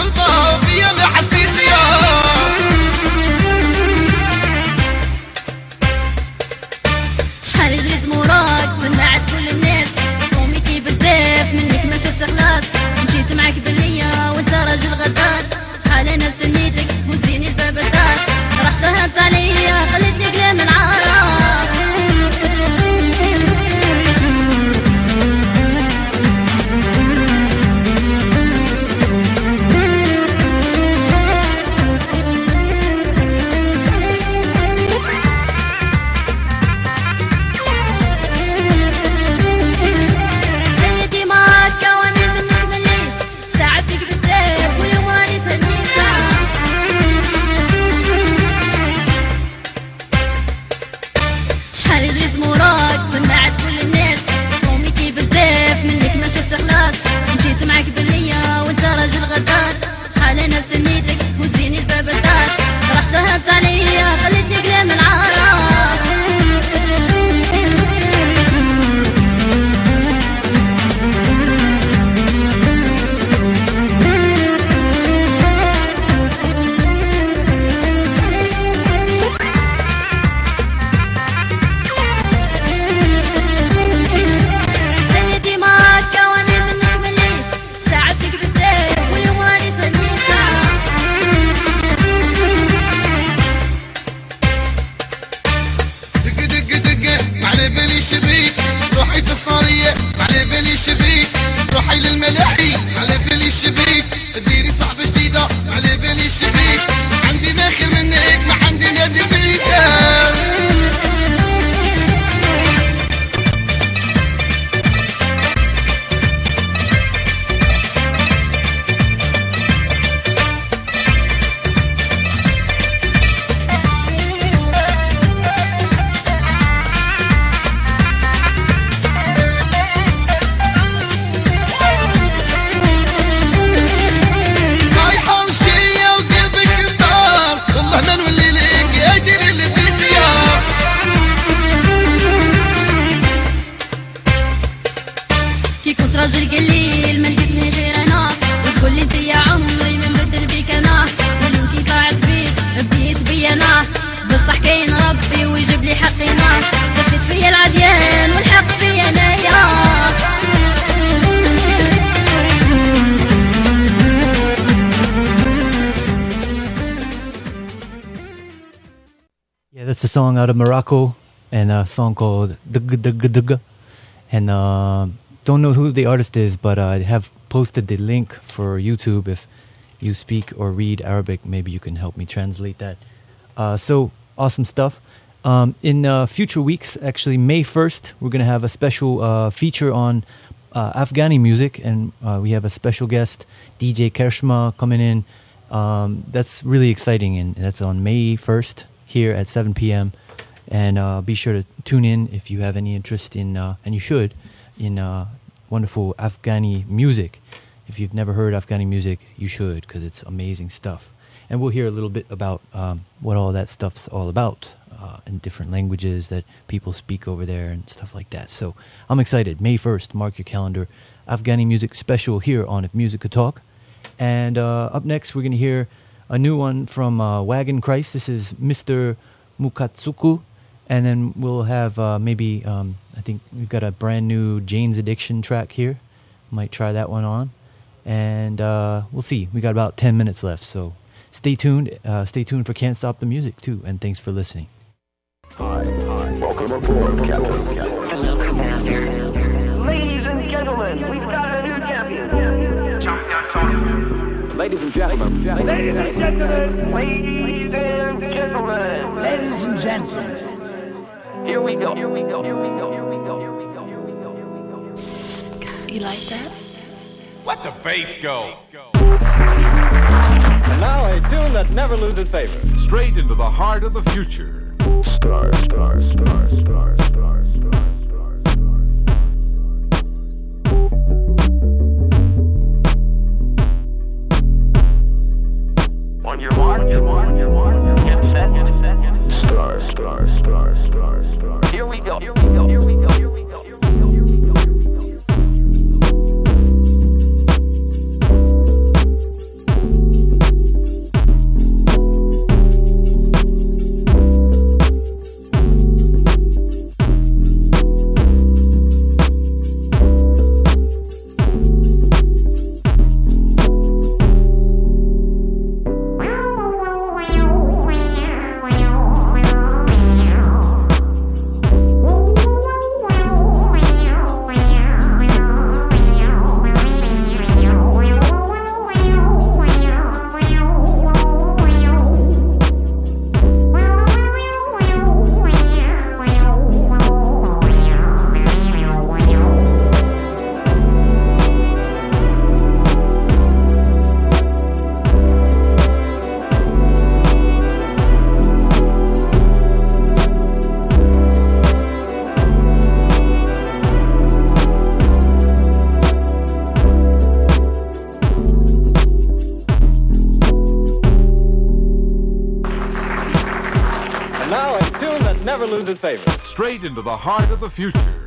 That's a song out of Morocco, and a song called Dugga Dugga Dugga. And don't know who the artist is, but I have posted the link for YouTube. If you speak or read Arabic, maybe you can help me translate that. So awesome stuff. In future weeks, actually May 1st, we're going to have a special feature on Afghani music, and we have a special guest, DJ Kershma, coming in. That's really exciting, and that's on May 1st here at 7 p.m. And be sure to tune in if you have any interest in, and you should, in wonderful Afghani music. If you've never heard Afghani music, you should, because it's amazing stuff. And we'll hear a little bit about what all that stuff's all about in different languages that people speak over there and stuff like that. So I'm excited. May 1st, mark your calendar. Afghani music special here on If Music Could Talk. And up next, we're going to hear a new one from Wagon Christ. This is Mr. Mukatsuku. And then we'll have maybe, I think we've got a brand new Jane's Addiction track here. Might try that one on. And we'll see. We got about 10 minutes left, so stay tuned. Stay tuned for Can't Stop the Music, too. And thanks for listening. Hi. Welcome aboard, Captain. Hello, Commander. Ladies and gentlemen, we've got a new champion. Ladies and gentlemen. Ladies and gentlemen. Ladies and gentlemen. Ladies and gentlemen. Here we go. You like that? Let the bass go. And now a tune that never loses favor. Straight into the heart of the future. Star. On your mark, get set. Star. Here we go. Never loses favor. Straight into the heart of the future.